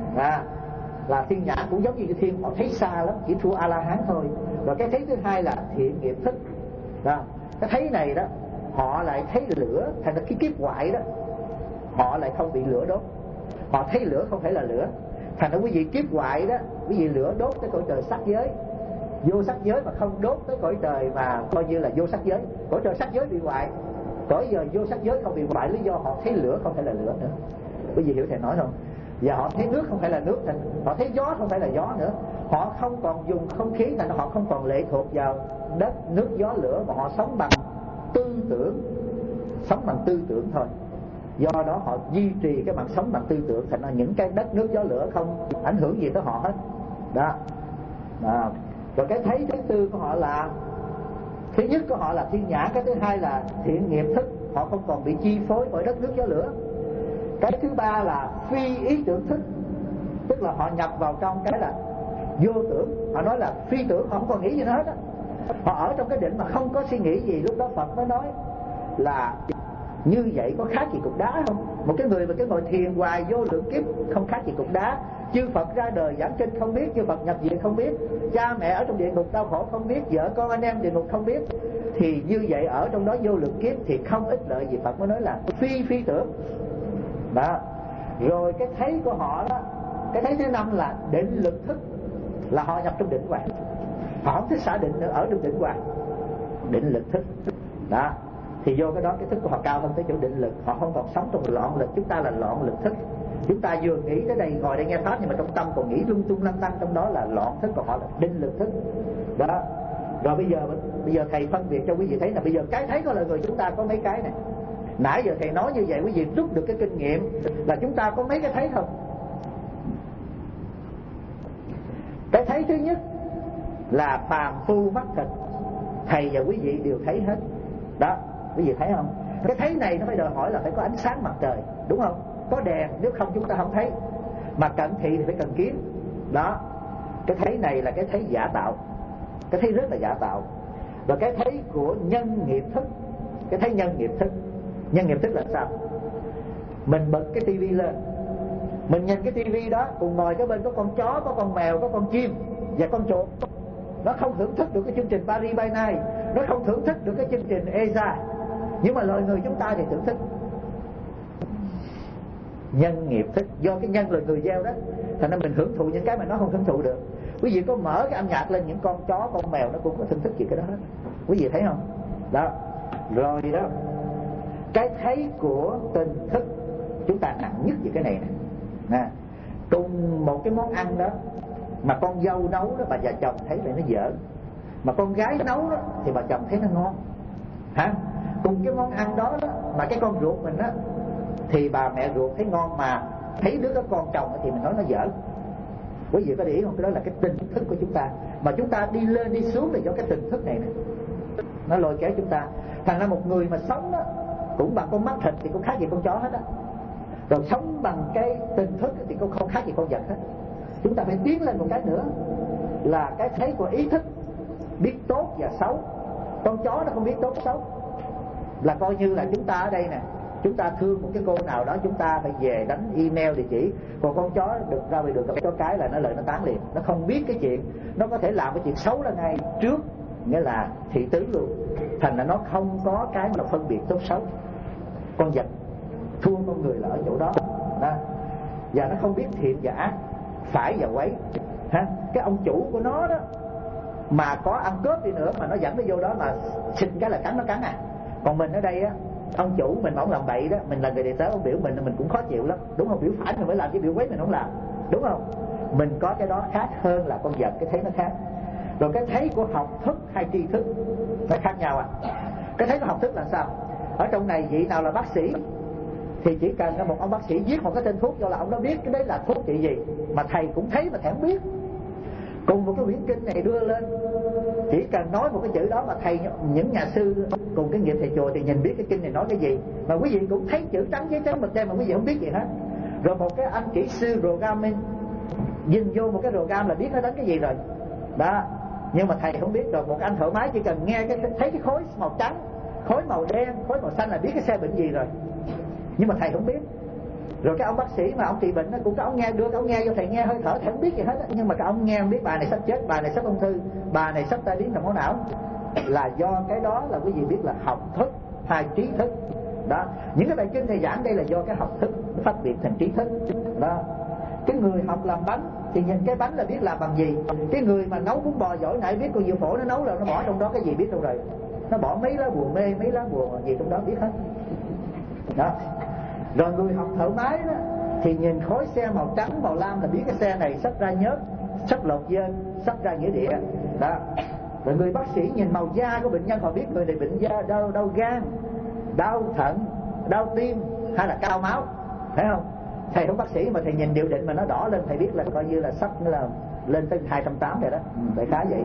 là thiên nhãn cũng giống như cái thiên, họ thấy xa lắm, chỉ thua A-la-hán thôi. Rồi cái thấy thứ hai là thiện nghiệp thức. Đó. Cái thấy này đó họ lại thấy lửa, thành ra cái kiếp hoại đó họ lại không bị lửa đốt. Họ thấy lửa không phải là lửa. Thành ra quý vị kiếp hoại đó, quý vị lửa đốt tới cõi trời sắc giới, vô sắc giới, mà không đốt tới cõi trời mà coi như là vô sắc giới. Cõi trời sắc giới bị hoại, cõi giờ vô sắc giới không bị hoại, lý do họ thấy lửa không phải là lửa nữa. Quý vị hiểu thầy nói không? Và họ thấy nước không phải là nước, họ thấy gió không phải là gió nữa. Họ không còn dùng không khí, thành họ không còn lệ thuộc vào đất, nước, gió, lửa, mà họ sống bằng tư tưởng, sống bằng tư tưởng thôi. Do đó họ duy trì cái mặt sống bằng tư tưởng, thành ra những cái đất, nước, gió, lửa không ảnh hưởng gì tới họ hết. Đó. Đó. Rồi cái thấy thứ tư của họ là, thứ nhất của họ là thiên nhãn, cái thứ hai là thiện nghiệp thức, họ không còn bị chi phối bởi đất, nước, gió, lửa. Cái thứ ba là phi ý tưởng thức, tức là họ nhập vào trong cái là vô tưởng. Họ nói là phi tưởng, họ không còn nghĩ gì nữa hết á. Họ ở trong cái định mà không có suy nghĩ gì. Lúc đó Phật mới nói là như vậy có khác gì cục đá không? Một cái người mà cái ngồi thiền hoài vô lượng kiếp không khác gì cục đá. Chư Phật ra đời giảng kinh không biết, chư Phật nhập viện không biết, cha mẹ ở trong địa ngục đau khổ không biết, vợ con anh em địa ngục không biết, thì như vậy ở trong đó vô lượng kiếp thì không ích lợi gì. Phật mới nói là phi tưởng. Đó. Rồi cái thấy của họ đó, cái thấy thứ năm là định lực thức, là họ nhập trong định hoài, họ không thích xả định nữa, ở trong định hoài, định lực thức. Đó. Thì vô cái đó cái thức của họ cao hơn tới chỗ định lực, họ không còn sống trong loạn lực. Chúng ta là loạn lực thức. Chúng ta vừa nghĩ tới đây, ngồi đây nghe pháp, nhưng mà trong tâm còn nghĩ lung tung lăng tăng, trong đó là loạn thức, còn họ là định lực thức. Đó. Rồi bây giờ thầy phân biệt cho quý vị thấy là bây giờ cái thấy của loài người chúng ta có mấy cái này. Nãy giờ thầy nói như vậy, quý vị rút được cái kinh nghiệm là chúng ta có mấy cái thấy không? Cái thấy thứ nhất là phàm phu mắt thịt, thầy và quý vị đều thấy hết đó, quý vị thấy không? Cái thấy này nó phải đòi hỏi là phải có ánh sáng mặt trời, đúng không? Có đèn, nếu không chúng ta không thấy. Mà cận thị thì phải cần kiến đó. Cái thấy này là cái thấy giả tạo, cái thấy rất là giả tạo. Và cái thấy của nhân nghiệp thức, cái thấy nhân nghiệp thức. Nhân nghiệp thức là sao? Mình bật cái tivi lên, mình nhìn cái tivi đó, cùng ngồi cái bên có con chó, có con mèo, có con chim và con chuột. Nó không thưởng thức được cái chương trình Paris by Night, nó không thưởng thức được cái chương trình ESA, nhưng mà loài người chúng ta thì thưởng thức. Nhân nghiệp thức, do cái nhân loài người gieo đó, thành ra mình hưởng thụ những cái mà nó không hưởng thụ được. Quý vị có mở cái âm nhạc lên, những con chó, con mèo nó cũng có thưởng thức gì cái đó hết. Quý vị thấy không? Đó. Rồi đó, cái thấy của tình thức chúng ta nặng nhất về cái này nè. Cùng một cái món ăn đó mà con dâu nấu đó, bà già chồng thấy là nó dở, mà con gái nấu đó thì bà chồng thấy nó ngon. Hả? Cùng cái món ăn đó, mà cái con ruột mình đó thì bà mẹ ruột thấy ngon, mà thấy đứa cái con chồng thì mình nói nó dở. Quý vị có để ý không? Cái đó là cái tình thức của chúng ta, mà chúng ta đi lên đi xuống là do cái tình thức này nè, nó lôi kéo chúng ta. Thành ra một người mà sống đó cũng bằng con mắt thịt thì cũng khác gì con chó hết á, rồi sống bằng cái tình thức thì cũng không khác gì con vật hết. Chúng ta phải tiến lên một cái nữa là cái thấy của ý thức, biết tốt và xấu. Con chó nó không biết tốt xấu, là coi như là chúng ta ở đây nè, chúng ta thương một cái cô nào đó, chúng ta phải về đánh email địa chỉ. Còn con chó được ra ngoài đường gặp chó cái là nó lợi nó tán liền, nó không biết cái chuyện, nó có thể làm cái chuyện xấu ra ngay trước, nghĩa là thị tứ luôn. Thành là nó không có cái mà phân biệt tốt xấu. Con vật thua con người là ở chỗ đó, và nó không biết thiện và ác, phải và quấy. Cái ông chủ của nó đó mà có ăn cướp đi nữa mà nó dẫn nó vô đó mà xịt cái là cắn nó cắn à. Còn mình ở đây á, ông chủ mình mà ông làm bậy đó, mình là người đệ tử, ông biểu mình cũng khó chịu lắm, đúng không? Biểu phải mình mới làm chứ biểu quấy mình không làm, đúng không? Mình có cái đó khác hơn là con vật, cái thấy nó khác. Rồi cái thấy của học thức hay tri thức nó khác nhau à. Cái thấy của học thức là sao? Ở trong này vị nào là bác sĩ thì chỉ cần một ông bác sĩ viết một cái tên thuốc cho là ông đó biết cái đấy là thuốc trị gì, mà thầy cũng thấy mà thầy không biết. Cùng một cái quyển kinh này đưa lên, chỉ cần nói một cái chữ đó mà thầy, những nhà sư cùng cái nghiệp thầy chùa thì nhìn biết cái kinh này nói cái gì, mà quý vị cũng thấy chữ trắng giấy trắng mực đen mà quý vị không biết gì hết. Rồi một cái anh kỹ sư programming nhìn vô một cái program là biết nó đánh cái gì rồi đó, nhưng mà thầy không biết. Rồi một anh thợ máy chỉ cần nghe thấy cái khối màu trắng, khối màu đen, khối màu xanh là biết cái xe bệnh gì rồi, nhưng mà thầy không biết. Rồi cái ông bác sĩ mà ông trị bệnh cũng có ông nghe, đưa ông nghe vô thầy nghe hơi thở, thầy không biết gì hết á, nhưng mà cái ông nghe không biết bà này sắp chết, bà này sắp ung thư, bà này sắp tai biến mạch máu não, là do cái đó là quý vị biết là học thức hay trí thức đó. Những cái bài kinh thầy giảng đây là do cái học thức nó phát biệt thành trí thức đó. Cái người học làm bánh thì nhìn cái bánh là biết làm bằng gì. Cái người mà nấu bún bò giỏi nãy biết con diệu phổ nó nấu là nó bỏ trong đó cái gì biết đâu rồi, nó bỏ mấy lá bùa mê, mấy lá bùa gì trong đó biết hết đó. Rồi người học thợ máy đó thì nhìn khối xe màu trắng màu lam là biết cái xe này sắp ra nhớt, sắp lột dên, sắp ra nghĩa địa đó. Rồi người bác sĩ nhìn màu da của bệnh nhân, họ biết người này bệnh da đau gan, đau thận, đau tim hay là cao máu, thấy không? Thầy không bác sĩ mà thầy nhìn điệu định mà nó đỏ lên, thầy biết là coi như là sắp là lên tới 280 rồi đó, đại khái vậy.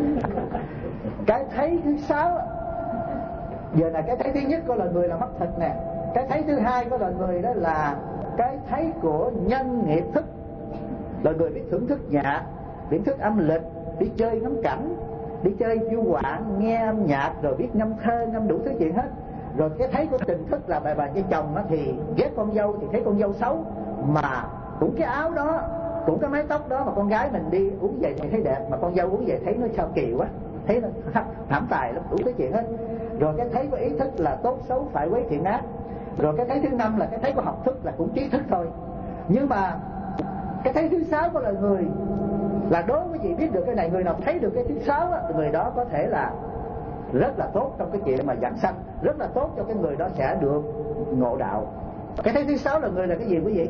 Cái thấy thứ 6 giờ là cái thấy thứ nhất có là người là mắt thịt nè. Cái thấy thứ hai có là người đó là cái thấy của nhân nghiệp thức, là người biết thưởng thức nhạc, biết thức âm lịch, đi chơi ngắm cảnh, đi chơi du quạng, nghe âm nhạc, rồi biết ngâm thơ, ngâm đủ thứ chuyện hết. Rồi cái thấy của tình thức là bà vợ chồng đó thì ghét con dâu thì thấy con dâu xấu, mà cũng cái áo đó, cũng cái mái tóc đó mà con gái mình đi uống về thì thấy đẹp, mà con dâu uống về thấy nó sao kỳ quá, thấy nó thảm tài lắm, đủ thứ chuyện hết. Rồi cái thấy của ý thức là tốt xấu phải quấy thiện ác. Rồi cái thấy thứ 5 là cái thấy của học thức, là cũng trí thức thôi. Nhưng mà cái thấy thứ 6 của loài người là đối với chị biết được cái này, người nào thấy được cái thứ 6 á, người đó có thể là rất là tốt trong cái chuyện mà giảng sanh, rất là tốt cho cái người đó sẽ được ngộ đạo. Cái thấy thứ 6 là người là cái gì quý vị?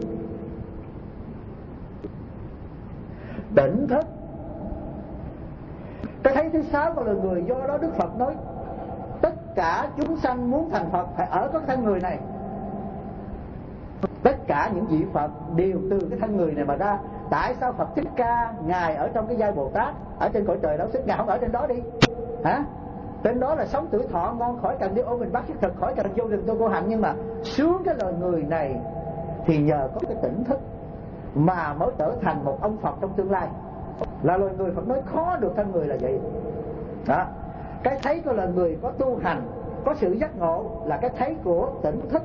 Tỉnh thức. Cái thấy thứ 6 của loài người, do đó Đức Phật nói tất cả chúng sanh muốn thành Phật phải ở cái thân người này. Tất cả những vị Phật đều từ cái thân người này mà ra. Tại sao Phật Thích Ca Ngài ở trong cái giai Bồ Tát, ở trên cõi trời đó sức, Ngài không ở trên đó đi hả? Trên đó là sống tử thọ ngon, khỏi cần đi ôm mình bắt thiết thực, khỏi cần vô rừng tu cô hạnh. Nhưng mà xuống cái loài người này thì nhờ có cái tỉnh thức mà mới trở thành một ông Phật trong tương lai. Là loài người Phật nói khó được thân người là vậy đó. Cái thấy của loài người có tu hành, có sự giác ngộ là cái thấy của tỉnh thức.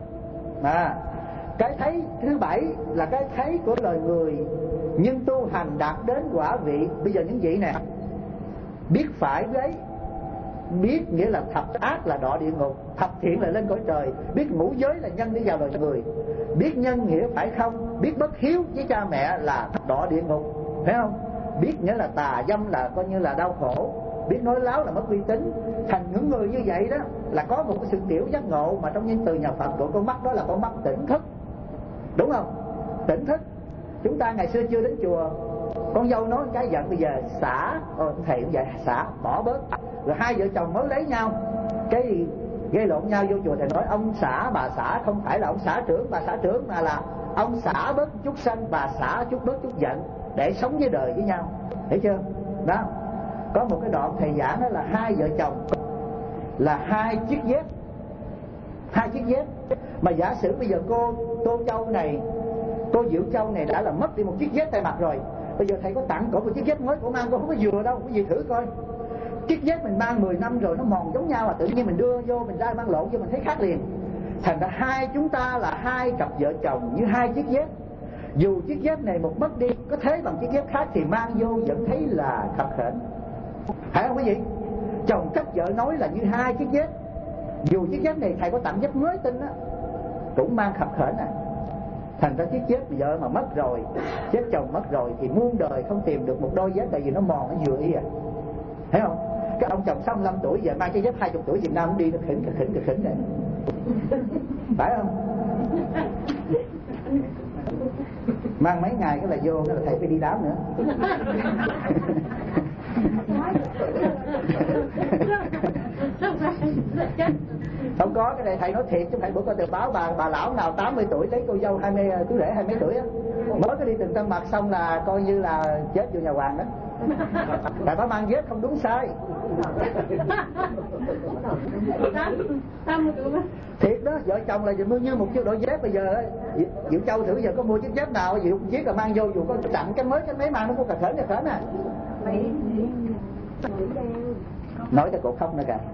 Cái thấy thứ bảy là cái thấy của loài người nhưng tu hành đạt đến quả vị. Bây giờ những vị này biết phải với, biết nghĩa là thập ác là đọa địa ngục, thập thiện là lên cõi trời, biết ngũ giới là nhân đi vào loài người, biết nhân nghĩa phải không, biết bất hiếu với cha mẹ là đọa địa ngục, phải không? Biết nghĩa là tà dâm là coi như là đau khổ, biết nói láo là mất uy tín. Thành những người như vậy đó là có một cái sự tiểu giác ngộ mà trong những từ nhà Phật của con mắt đó là con mắt tỉnh thức, đúng không? Tỉnh thức. Chúng ta ngày xưa chưa đến chùa, con dâu nói cái giận bây giờ xả, thầy cũng vậy, xả bỏ bớt. Rồi hai vợ chồng mới lấy nhau, cái gây lộn nhau vô chùa, thầy nói ông xã bà xã không phải là ông xã trưởng bà xã trưởng, mà là ông xã bớt chút sân, bà xã chút bớt chút giận để sống với đời với nhau, hiểu chưa? Đó, có một cái đoạn thầy giảng đó là hai vợ chồng là hai chiếc dép, hai chiếc dép. Mà giả sử bây giờ cô Tô Châu này, cô Diệu Châu này đã là mất đi một chiếc dép tay mặt rồi, bây giờ thầy có tặng cổ một chiếc dép mới, cổ mang cô không có vừa đâu, cái gì thử coi. Chiếc dép mình mang 10 năm rồi nó mòn giống nhau, tự nhiên mình đưa vô, mình ra mang lộn vô, mình thấy khác liền. Thành ra hai chúng ta là hai cặp vợ chồng như hai chiếc dép. Dù chiếc dép này một mất đi, có thế bằng chiếc dép khác thì mang vô vẫn thấy là khập khểnh, phải không quý vị? Chồng cách vợ nói là như hai chiếc dép. Dù chiếc dép này thầy có tặng dép mới tinh á, cũng mang khập khểnh à. Thành ra chiếc dép vợ mà mất rồi, dép chồng mất rồi thì muôn đời không tìm được một đôi dép, tại vì nó mòn, nó vừa y à, thấy không? Cái ông chồng 65 tuổi giờ mang cái dép 20 tuổi Việt Nam đi nó khỉnh này, phải không? Mang mấy ngày cái là vô, cái là thầy phải đi đám nữa. Không có cái này thầy nói thiệt chứ không phải bữa coi tờ báo bà lão nào 80 tuổi lấy cô dâu 20 cứ rể 20 tuổi á, mới có đi từng tân mặt xong là coi như là chết vô nhà hoàng đó. Tại bà mang dép không đúng sai. Thiệt đó, vợ chồng là như một chiếc đôi dép. Bây giờ Diệu Châu thử giờ có mua chiếc dép nào Diệu chiếc là mang vô, dù có tặng cái mới cái mấy mang nó có cà khến à. Nói cho cổ khóc nữa kìa.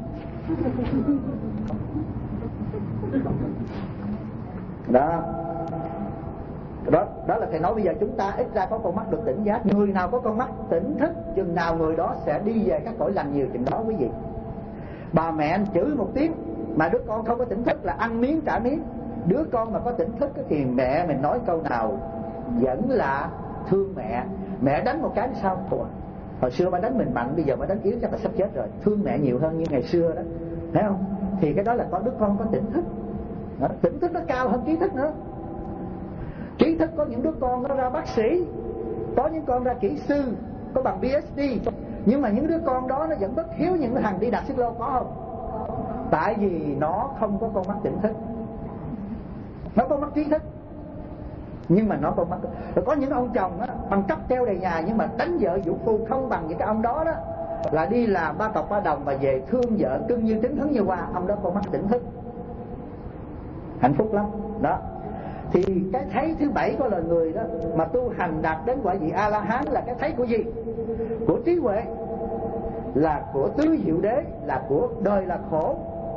Đó là thầy nói bây giờ chúng ta ít ra có con mắt được tỉnh giác. Người nào có con mắt tỉnh thức chừng nào người đó sẽ đi về các cõi lành nhiều chừng đó quý vị. Bà mẹ chửi một tiếng mà đứa con không có tỉnh thức là ăn miếng trả miếng. Đứa con mà có tỉnh thức thì mẹ mình nói câu nào vẫn là thương mẹ. Mẹ đánh một cái sao? Hồi xưa bà đánh mình mạnh, bây giờ bà đánh yếu chắc là sắp chết rồi. Thương mẹ nhiều hơn như ngày xưa đó, thấy không? Thì cái đó là có đứa con có tỉnh thức đó. Tỉnh thức nó cao hơn trí thức nữa. Trí thức có những đứa con nó ra bác sĩ, có những con ra kỹ sư, có bằng PhD, nhưng mà những đứa con đó nó vẫn bất hiếu những thằng đi đạp xích lô, có không? Tại vì nó không có con mắt tỉnh thức. Nó có mắt trí thức nhưng mà nó có mắt. Rồi có những ông chồng á, bằng cấp treo đầy nhà nhưng mà đánh vợ vũ phu không bằng những cái ông đó đó, là đi làm ba cọc ba đồng và về thương vợ cưng như trứng hứng như hoa. Ông đó có mắt tỉnh thức, hạnh phúc lắm đó. Thì cái thấy thứ bảy của loài người đó mà tu hành đạt đến quả vị A La Hán là cái thấy của gì? Của trí huệ, là của tứ diệu đế, là của đời là khổ.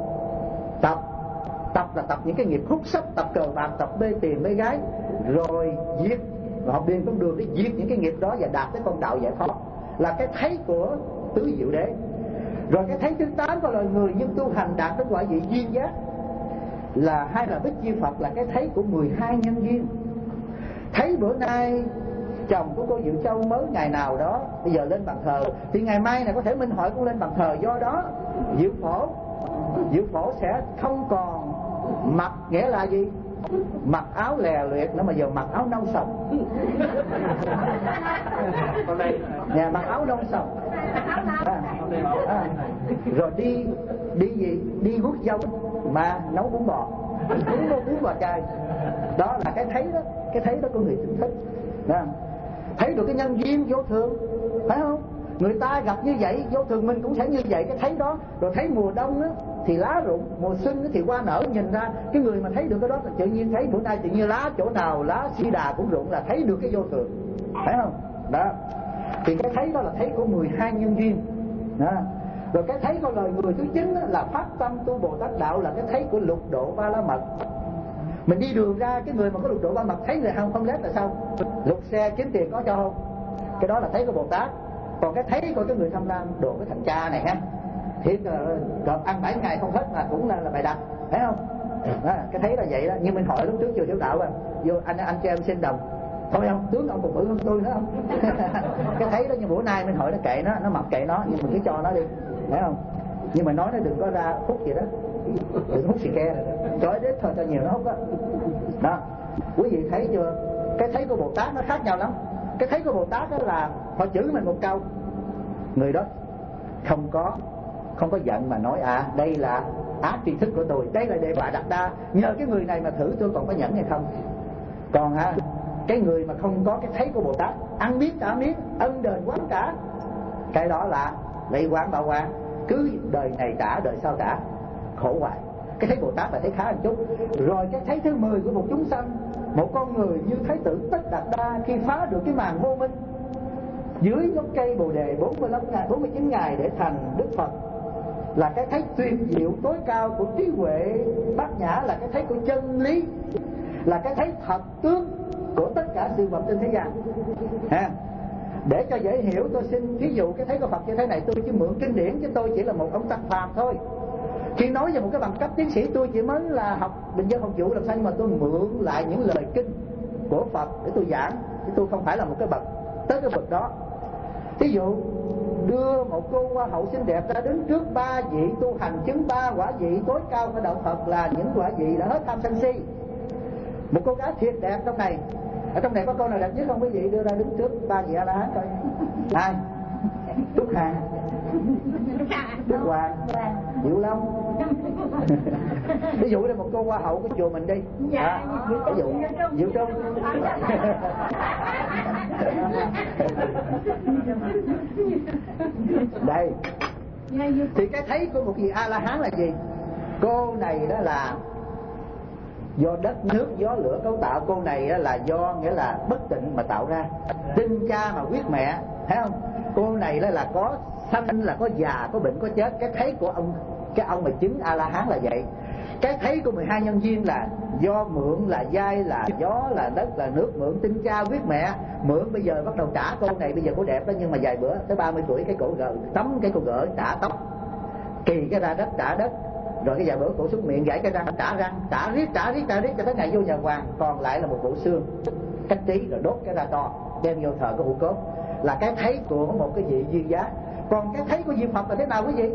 Tập là tập những cái nghiệp hút sách, tập cờ bạc, tập mê tiền mê gái, rồi diệt, và học điên con đường để diệt những cái nghiệp đó và đạt tới con đạo giải thoát, là cái thấy của tứ diệu đế. Rồi cái thấy thứ 8 của loài người nhưng tu hành đạt đến quả vị duyên giác, là hay là Bích Chi Phật, là cái thấy của 12 nhân duyên. Thấy bữa nay chồng của cô Diệu Châu mới ngày nào đó bây giờ lên bàn thờ, thì ngày mai này có thể Minh Hội cũng lên bàn thờ. Do đó Diệu Phổ sẽ không còn mặc, nghĩa là gì? Mặc áo lè luyệt nữa mà giờ mặc áo nâu sòng. Nhà mặc áo nâu sòng rồi đi gì? Đi hút dâu mà nấu bún bò chay. Đó là cái thấy đó, cái thấy đó của người tỉnh thức đó. thấy được cái nhân duyên vô thường, phải không? Người ta gặp như vậy, vô thường mình cũng sẽ như vậy. Cái thấy đó, rồi thấy mùa đông á, thì lá rụng, mùa xuân thì hoa nở, nhìn ra cái người mà thấy được cái đó là tự nhiên thấy bữa nay tự nhiên lá chỗ nào lá si đà cũng rụng, là thấy được cái vô thường, phải không? Đó, thì cái thấy đó là thấy của 12 nhân duyên đó. Rồi cái thấy của lời người thứ 9 là phát tâm tu Bồ Tát đạo, là cái thấy của lục độ ba la mật. Mình đi đường ra, cái người mà có lục độ ba mật thấy người không lết là sao? Lục xe kiếm tiền có cho không? Cái đó là thấy của Bồ Tát. Còn cái thấy của cái người tham lam đồ cái thằng cha này ha, thì cọp ăn 7 ngày không hết mà cũng là bài đặt, thấy không? Đó, cái thấy là vậy đó. Nhưng mình hỏi lúc trước chưa hiểu đạo à, vô anh cho em xin đồng, thôi không, tướng ông còn bự hơn tôi nữa không? Cái thấy đó, như bữa nay mình hỏi nó kệ nó mập kệ nó, nhưng mà cứ cho nó đi, thấy không? Nhưng mà nói nó đừng có ra hút gì đó, đừng hút xì ke, chói đít thôi cho nhiều nó hút đó. Đó, quý vị thấy chưa? Cái thấy của Bồ Tát nó khác nhau lắm. Cái thấy của Bồ Tát đó là họ chửi mình một câu, người đó không có giận mà nói đây là ác tri thức của tôi, đây là đề bà đặt đa, nhờ cái người này mà thử tôi còn có nhẫn hay không. Còn cái người mà không có cái thấy của Bồ Tát, ăn biết trả miếng, ân đền quán trả, cái đó là lệ quán bảo quán, cứ đời này trả đời sau trả, khổ hoài. Cái thấy Bồ Tát là thấy khá một chút. Rồi cái thấy thứ 10 của một chúng sanh, một con người như Thái tử Tất Đạt Đa khi phá được cái màn vô minh dưới gốc cây Bồ Đề 49 ngày để thành Đức Phật, là cái thấy tuyệt diệu tối cao của trí huệ bát nhã, là cái thấy của chân lý, là cái thấy thật tướng của tất cả sự vật trên thế gian. Để cho dễ hiểu, tôi xin ví dụ cái thấy của Phật như thế này. Tôi chỉ mượn kinh điển chứ tôi chỉ là một ông tắc phàm thôi. Khi nói về một cái bằng cấp tiến sĩ, tôi chỉ mới là học bình dân học vụ làm sao, nhưng mà tôi mượn lại những lời kinh của Phật để tôi giảng, chứ tôi không phải là một cái bậc tới cái bậc đó. Ví dụ đưa một cô hoa hậu xinh đẹp ra đứng trước 3 vị tu hành chứng 3 quả vị tối cao của đạo Phật, là những quả vị đã hết tham sân si. Một cô gái thiệt đẹp trong này, ở trong này có cô nào đẹp nhất không quý vị? Đưa ra đứng trước 3 vị A La Hán coi. Ai? Trúc Hà, Đức Hoàng, Diệu Long. Ví dụ là một cô hoa hậu của chùa mình đi. Ví dụ Diệu Trung. Đây, thì cái thấy của một vị A La Hán là gì? Cô này đó là do đất nước gió lửa cấu tạo. Cô này đó là do nghĩa là bất tịnh mà tạo ra, tinh cha mà quyết mẹ, thấy không? Cô này đó là có sanh, là có già, có bệnh, có chết. Cái thấy của ông mà chứng A La Hán là vậy. Cái thấy của 12 nhân duyên là do mượn, là dai, là gió, là đất, là nước, mượn tinh cha quyết mẹ. Mượn bây giờ bắt đầu trả. Cô này bây giờ cô đẹp đó, nhưng mà vài bữa tới 30 tuổi cái cổ gỡ tắm, cái cô gỡ trả tóc, kỳ cái ra đất trả đất. Rồi cái vài bữa cổ súc miệng, gãy cái răng, trả riết cho tới ngày vô nhà hoàng, còn lại là một bộ xương cách trí, rồi đốt cái ra to đem vô thờ cái hũ cốt. Là cái thấy của một cái vị duyên giá. Còn cái thấy của Diệu Phật là thế nào quý vị?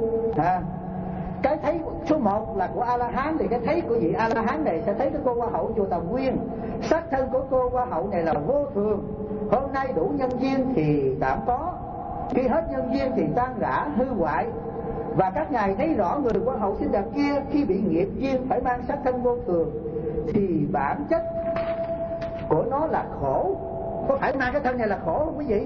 Cái thấy số 1 là của A La Hán, thì cái thấy của vị A La Hán này sẽ thấy cái cô hoa hậu chùa Tầm Nguyên. Sắc thân của cô hoa hậu này là vô thường. Hôm nay đủ nhân duyên thì tạm có, khi hết nhân duyên thì tan rã hư hoại. Và các ngài thấy rõ người hoa hậu xinh đẹp kia khi bị nghiệp duyên phải mang sắc thân vô thường, thì bản chất của nó là khổ. Có phải mang cái thân này là khổ không quý vị?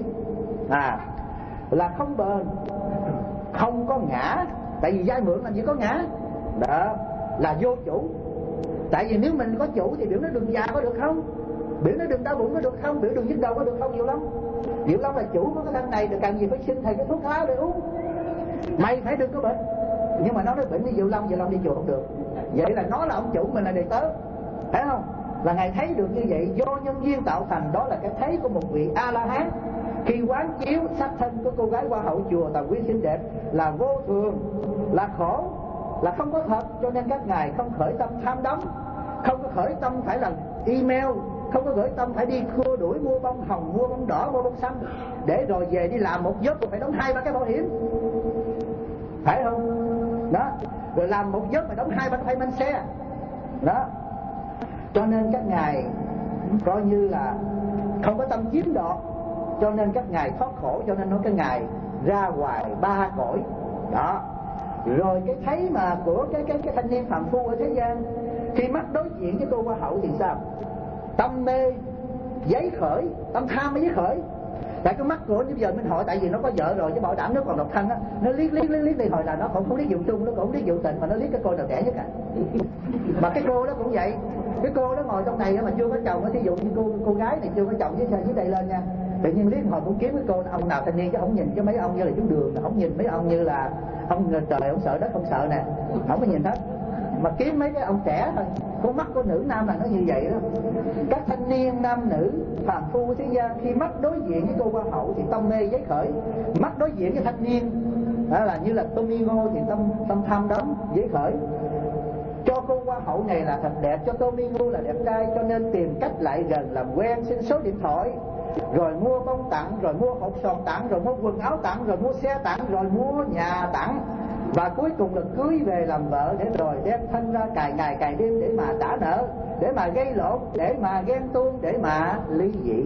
Là không bền, không có ngã. Tại vì vay mượn làm gì có ngã. Đó là vô chủ. Tại vì nếu mình có chủ thì biểu nó đừng già có được không? Biểu nó đừng đau bụng có được không? Biểu đừng nhức đầu có được không? Diệu Long, Diệu Long là chủ của cái thân này, được cần gì phải xin thầy cái thuốc lá để uống. Mày phải đừng có bệnh. Nhưng mà nó nói bệnh với Diệu Long đi chùa không được. Vậy là nó là ông chủ, mình là đệ tớ, thấy không? Là ngài thấy được như vậy, do nhân duyên tạo thành. Đó là cái thấy của một vị A La Hán. Khi quán chiếu sắc thân của cô gái hoa hậu chùa Tầm Nguyên xinh đẹp là vô thường, là khổ, là không có thật, cho nên các ngài không khởi tâm tham đắm, không có khởi tâm phải là email, không có khởi tâm phải đi khua đuổi mua bông hồng, mua bông đỏ, mua bông xanh, để rồi về đi làm một giấc phải đóng 2-3 cái bảo hiểm, phải không? Đó, rồi làm một giấc phải đóng 2-3 cái bánh xe đó. Cho nên các ngài coi như là không có tâm chiếm đoạt, cho nên các ngài thoát khổ. Cho nên nói cái ngài ra ngoài 3 cõi đó. Rồi cái thấy mà của cái thanh niên phàm phu ở thế gian, khi mắt đối diện với cô hoa hậu thì sao? Tâm mê giấy khởi, tâm tham mới giấy khởi. Tại cái mắt của bây giờ Minh Hội, tại vì nó có vợ rồi chứ bảo đảm nó còn độc thân á, nó liếc đi hồi là nó không liếc vụ chung, nó cũng không liếc vụ tình, mà nó liếc cái cô nào trẻ nhất à. Mà cái cô đó cũng vậy, cái cô đó ngồi trong này mà chưa có chồng, thí dụ như cô gái này chưa có chồng dưới đây lên nha, tự nhiên liếc hồi cũng kiếm cái cô ông nào thanh niên chứ không nhìn cho mấy ông như là chú Đường, không nhìn mấy ông như là ông trời ông sợ đất không sợ nè, không có nhìn hết, mà kiếm mấy cái ông trẻ thôi. Con mắt của nữ nam là nó như vậy đó. Các thanh niên nam nữ phàm phu thế gian khi mắt đối diện với cô hoa hậu thì tâm mê giấy khởi, mắt đối diện với thanh niên đó là như là Tommy-ngô thì tâm tham đắm giấy khởi. Cho cô hoa hậu này là thật đẹp, cho Tommy-ngô là đẹp trai, cho nên tìm cách lại gần làm quen, xin số điện thoại, rồi mua bông tặng, rồi mua hộp sòn tặng, rồi mua quần áo tặng, rồi mua xe tặng, rồi mua nhà tặng, và cuối cùng là cưới về làm vợ, để rồi đem thân ra cài ngày cài đêm để mà trả nợ, để mà gây lộn, để mà ghen tuông, để mà ly dị,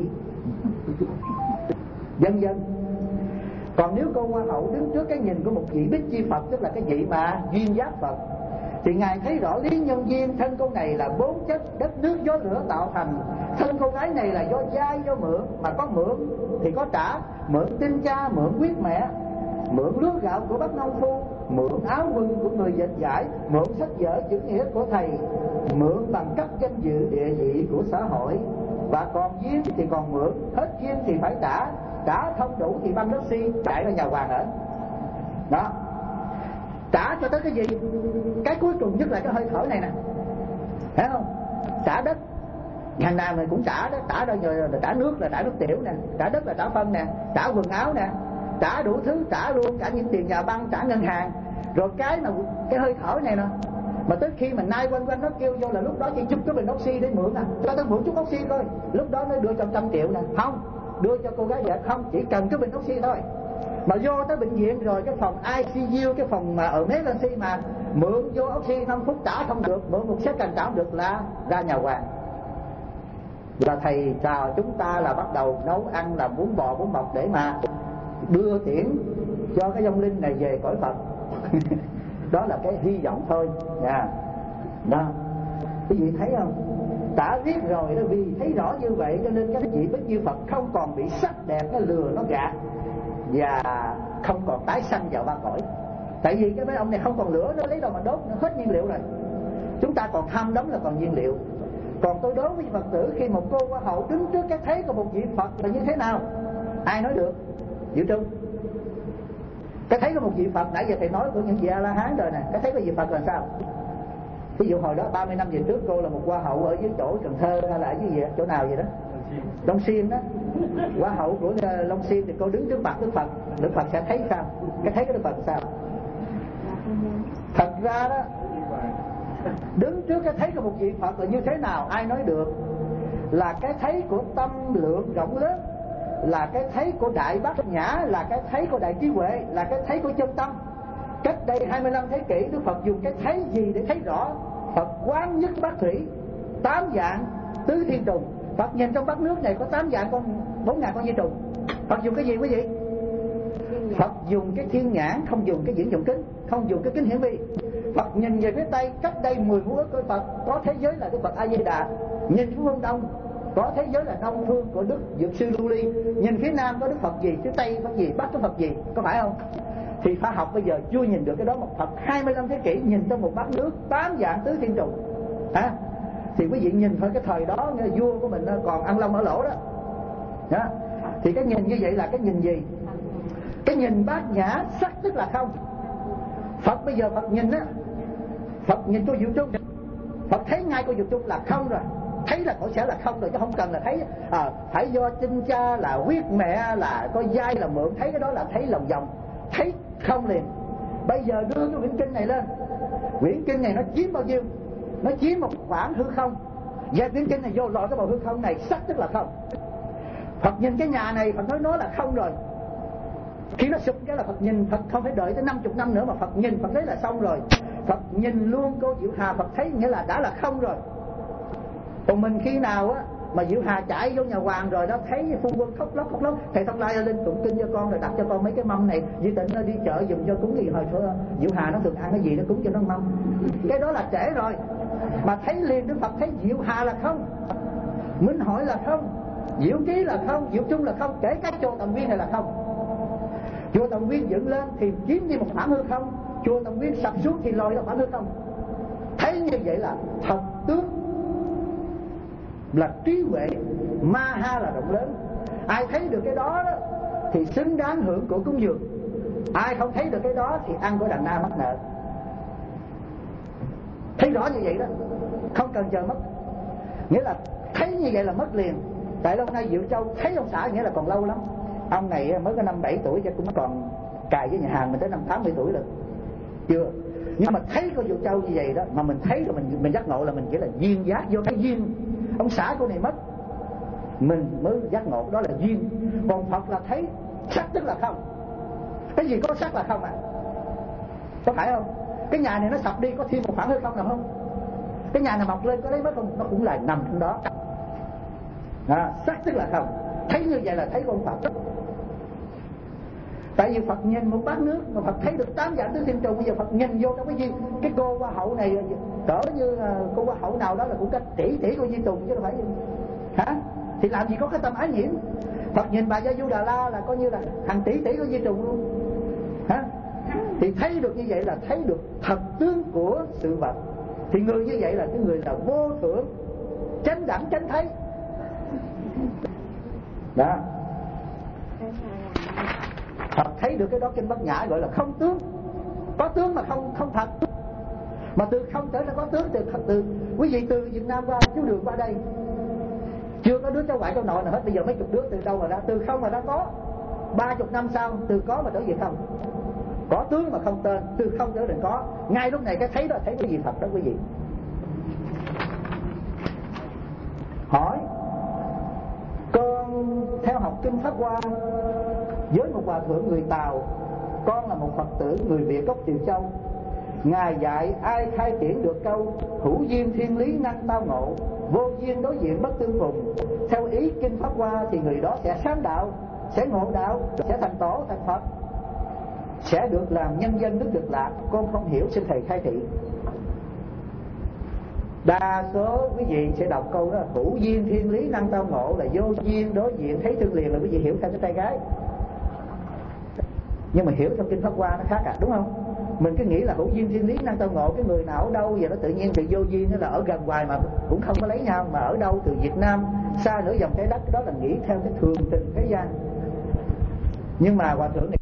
vân vân. Còn nếu cô hoa hậu đứng trước cái nhìn của một vị Bích Chi Phật, tức là cái vị mà duyên giác Phật, thì ngài thấy rõ lý nhân duyên. Thân cô này là bốn chất đất nước gió lửa tạo thành, thân cô gái này là do dai do mượn, mà có mượn thì có trả, mượn tinh cha, mượn quyết mẹ, mượn lúa gạo của bác nông phu, mượn áo quần của người dệt vải, mượn sách vở chữ nghĩa của thầy, mượn bằng cấp danh dự địa vị của xã hội. Và còn duyên thì còn mượn, hết duyên thì phải trả không đủ thì băng đất si chạy ra nhà hoàng ở đó. Trả cho tới cái gì? Cái cuối cùng nhất là cái hơi thở này nè, thấy không? Trả đất, hàng nào mình cũng trả đó, trả đâu rồi là trả nước, là trả nước tiểu nè, trả đất là trả phân nè, trả quần áo nè, trả đủ thứ, trả luôn cả những tiền nhà băng, trả ngân hàng. Rồi cái hơi thở này nè, mà tới khi mình nai quanh nó kêu vô là lúc đó chỉ chúc cái bình oxy để mượn à, cho tôi mượn chút oxy thôi, lúc đó nó đưa cho 100 triệu nè, không đưa cho cô gái vợ, không, chỉ cần cái bình oxy thôi. Mà vô tới bệnh viện rồi cái phòng ICU, cái phòng mà ở emergency mà mượn vô oxy 5 phút trả không được, mượn một set cần trả không được là ra nhà hoàng. Là thầy chào chúng ta là bắt đầu nấu ăn, làm bún bò bún mọc để mà đưa tiễn cho cái vong linh này về cõi Phật. Đó là cái hy vọng thôi nha. Đó, quý vị thấy không? Đã biết rồi đó, vì thấy rõ như vậy cho nên các vị Bích Như Phật không còn bị sắc đẹp nó lừa nó gạt, và không còn tái sanh vào ba cõi. Tại vì cái mấy ông này không còn lửa, nó lấy đâu mà đốt, nó hết nhiên liệu rồi. Chúng ta còn tham đắm là còn nhiên liệu. Còn tôi đố với Phật tử, khi một cô hoa hậu đứng trước cái thế của một vị Phật là như thế nào? Ai nói được? Diệu Trung. Cái thấy của một vị Phật, nãy giờ thầy nói của những vị A-la-hán rồi nè, cái thấy của vị Phật là sao? Ví dụ hồi đó 30 năm về trước cô là một hoa hậu ở dưới chỗ Cần Thơ hay là ở dưới gì, chỗ nào vậy đó, Long Xuyên đó, hoa hậu của Long Xuyên, thì cô đứng trước mặt Đức Phật, Đức Phật sẽ thấy sao? Cái thấy của Đức Phật là sao? Thật ra đó, đứng trước cái thấy của một vị Phật là như thế nào ai nói được? Là cái thấy của tâm lượng rộng lớn, là cái thấy của đại bát nhã, là cái thấy của đại trí huệ, là cái thấy của chân tâm. Cách đây 25 thế kỷ Đức Phật dùng cái thấy gì để thấy rõ? Phật quán nhất bát thủy, 8 dạng tứ thiên trùng. Phật nhìn trong bát nước này có 8 dạng con, 4.000 con vi trùng. Phật dùng cái gì quý vị? Phật dùng cái thiên nhãn, không dùng cái viễn vọng kính, không dùng cái kính hiển vi. Phật nhìn về phía Tây, cách đây 10 muôn ức của Phật có thế giới là Đức Phật A Di Đà. Nhìn phía phương Đông có thế giới là Đông Phương của Đức Dược Sư Lưu Ly. Nhìn phía Nam có Đức Phật gì, phía Tây Phật gì, Bắc có Phật gì, có phải không? Thì khoa học bây giờ chưa nhìn được cái đó. Một Phật 25 thế kỷ nhìn trong một bát nước 8 dạng tứ thiên trùng. Thì quý vị nhìn thôi, cái thời đó vua của mình còn ăn lông ở lỗ đó. Thì cái nhìn như vậy là cái nhìn gì? Cái nhìn bát nhã, sắc tức là không. Phật bây giờ Phật nhìn á, Phật nhìn cô Diệu Trung, Phật thấy ngay cô Diệu Trung là không rồi, thấy là cổ sẽ là không rồi, chứ không cần là thấy phải do tinh cha là huyết mẹ là có dai là mượn, thấy cái đó là thấy lòng vòng, thấy không liền. Bây giờ đưa cái quyển kinh này lên, quyển kinh này nó chiếm bao nhiêu? Nó chiếm một khoảng hư không, và quyển kinh này vô lọt cái bầu hư không này, sắc tức là không. Phật nhìn cái nhà này, Phật nói nó là không rồi. Khi nó sụp cái là Phật nhìn, Phật không phải đợi tới 50 năm nữa mà Phật nhìn, Phật thấy là xong rồi. Phật nhìn luôn cô Diệu Hà, Phật thấy nghĩa là đã là không rồi. Còn mình khi nào á mà Diệu Hà chạy vô nhà hoàng rồi đó, thấy phu quân khóc lóc, thầy Thông Lai lên tụng kinh cho con, rồi đặt cho con mấy cái mâm này, Di Tịnh nó đi chợ giùm cho cúng gì hồi xưa Diệu Hà nó thường ăn cái gì nó cúng cho nó mâm. Cái đó là trễ rồi. Mà thấy liền Đức Phật thấy Diệu Hà là không, Minh Hội là không, Diệu trí là không, diệu chung là không, kể cả chùa Tầm Viên này là không. Chùa Tầm Viên dựng lên thì chiếm đi một khoảng hư không, chùa Tầm Viên sập xuống thì lòi ra khoảng hư không. Thấy như vậy là thật tướng, là trí huệ, ma ha là rộng lớn. Ai thấy được cái đó, thì xứng đáng hưởng của cúng dường. Ai không thấy được cái đó thì ăn của đàn na mắc nợ. Thấy rõ như vậy đó, không cần chờ mất. Nghĩa là thấy như vậy là mất liền. Tại lúc nay Diệu Châu thấy ông xã nghĩa là còn lâu lắm. Ông này mới có 5-7 tuổi chứ cũng còn cài với nhà hàng mình tới 50-80 tuổi rồi. Chưa. Nhưng mà thấy con Diệu Châu như vậy đó, mà mình thấy rồi mình giác ngộ là mình chỉ là duyên giác vô cái duyên. Ông xã cô này mất, mình mới giác ngộ đó là duyên. Còn Phật là thấy sắc tức là không. Cái gì có sắc là không à? Có phải không? Cái nhà này nó sập đi có thêm một khoảng hư không nào không? Cái nhà này mọc lên có lấy mất không? Nó cũng là nằm trong đó. Sắc tức là không. Thấy như vậy là thấy con Phật. Tại vì Phật nhìn một bát nước mà Phật thấy được 8 vạn tứ thiên trùng. Bây giờ Phật nhìn vô trong cái duyên. Cái cô hoa hậu này cỡ như cô hoa hậu nào đó là cũng có tỷ cô Di Trùng chứ đâu phải gì. Hả? Thì làm gì có cái tâm ái nhiễm. Phật nhìn bà Gia Du Đà La là coi như là hàng tỷ cô Di Trùng luôn. Hả? Thì thấy được như vậy là thấy được thật tướng của sự vật. Thì người như vậy là cái người là vô thượng, chánh đẳng chánh thấy. Đó. Phật thấy được cái đó kinh Bát Nhã gọi là không tướng. Có tướng mà không thật. Mà từ không trở nên có tướng, từ quý vị từ Việt Nam qua chiếu đường qua đây chưa có đứa cháu ngoại cháu nội nào hết. Bây giờ mấy chục đứa từ đâu mà ra? Từ không mà đã có. 30 năm sau từ có mà trở về không. Có tướng mà không tên, từ không trở nên có. Ngay lúc này cái thấy đó thấy cái gì thật đó quý vị. Hỏi con theo học kinh Pháp Hoa với một hòa thượng người Tàu, con là một Phật tử người Việt gốc Tiều Châu. Ngài dạy ai khai triển được câu hữu duyên thiên lý năng tao ngộ, vô duyên đối diện bất tương phùng. Theo ý kinh Pháp Hoa thì người đó sẽ sáng đạo, sẽ ngộ đạo, sẽ thành tổ thành Phật, sẽ được làm nhân dân nước Cực Lạc. Con không hiểu, xin thầy khai thị. Đa số quý vị sẽ đọc câu đó hữu duyên thiên lý năng tao ngộ là vô duyên đối diện thấy thương liền, là quý vị hiểu theo cái tay gái. Nhưng mà hiểu trong kinh Pháp Hoa nó khác à, đúng không? Mình cứ nghĩ là hữu duyên thiên lý năng tao ngộ, cái người nào ở đâu giờ nó tự nhiên thì vô duyên, nó là ở gần hoài mà cũng không có lấy nhau, mà ở đâu từ Việt Nam xa nửa vòng trái đất, đó là nghĩ theo cái thường tình thế gian. Nhưng mà hòa thượng này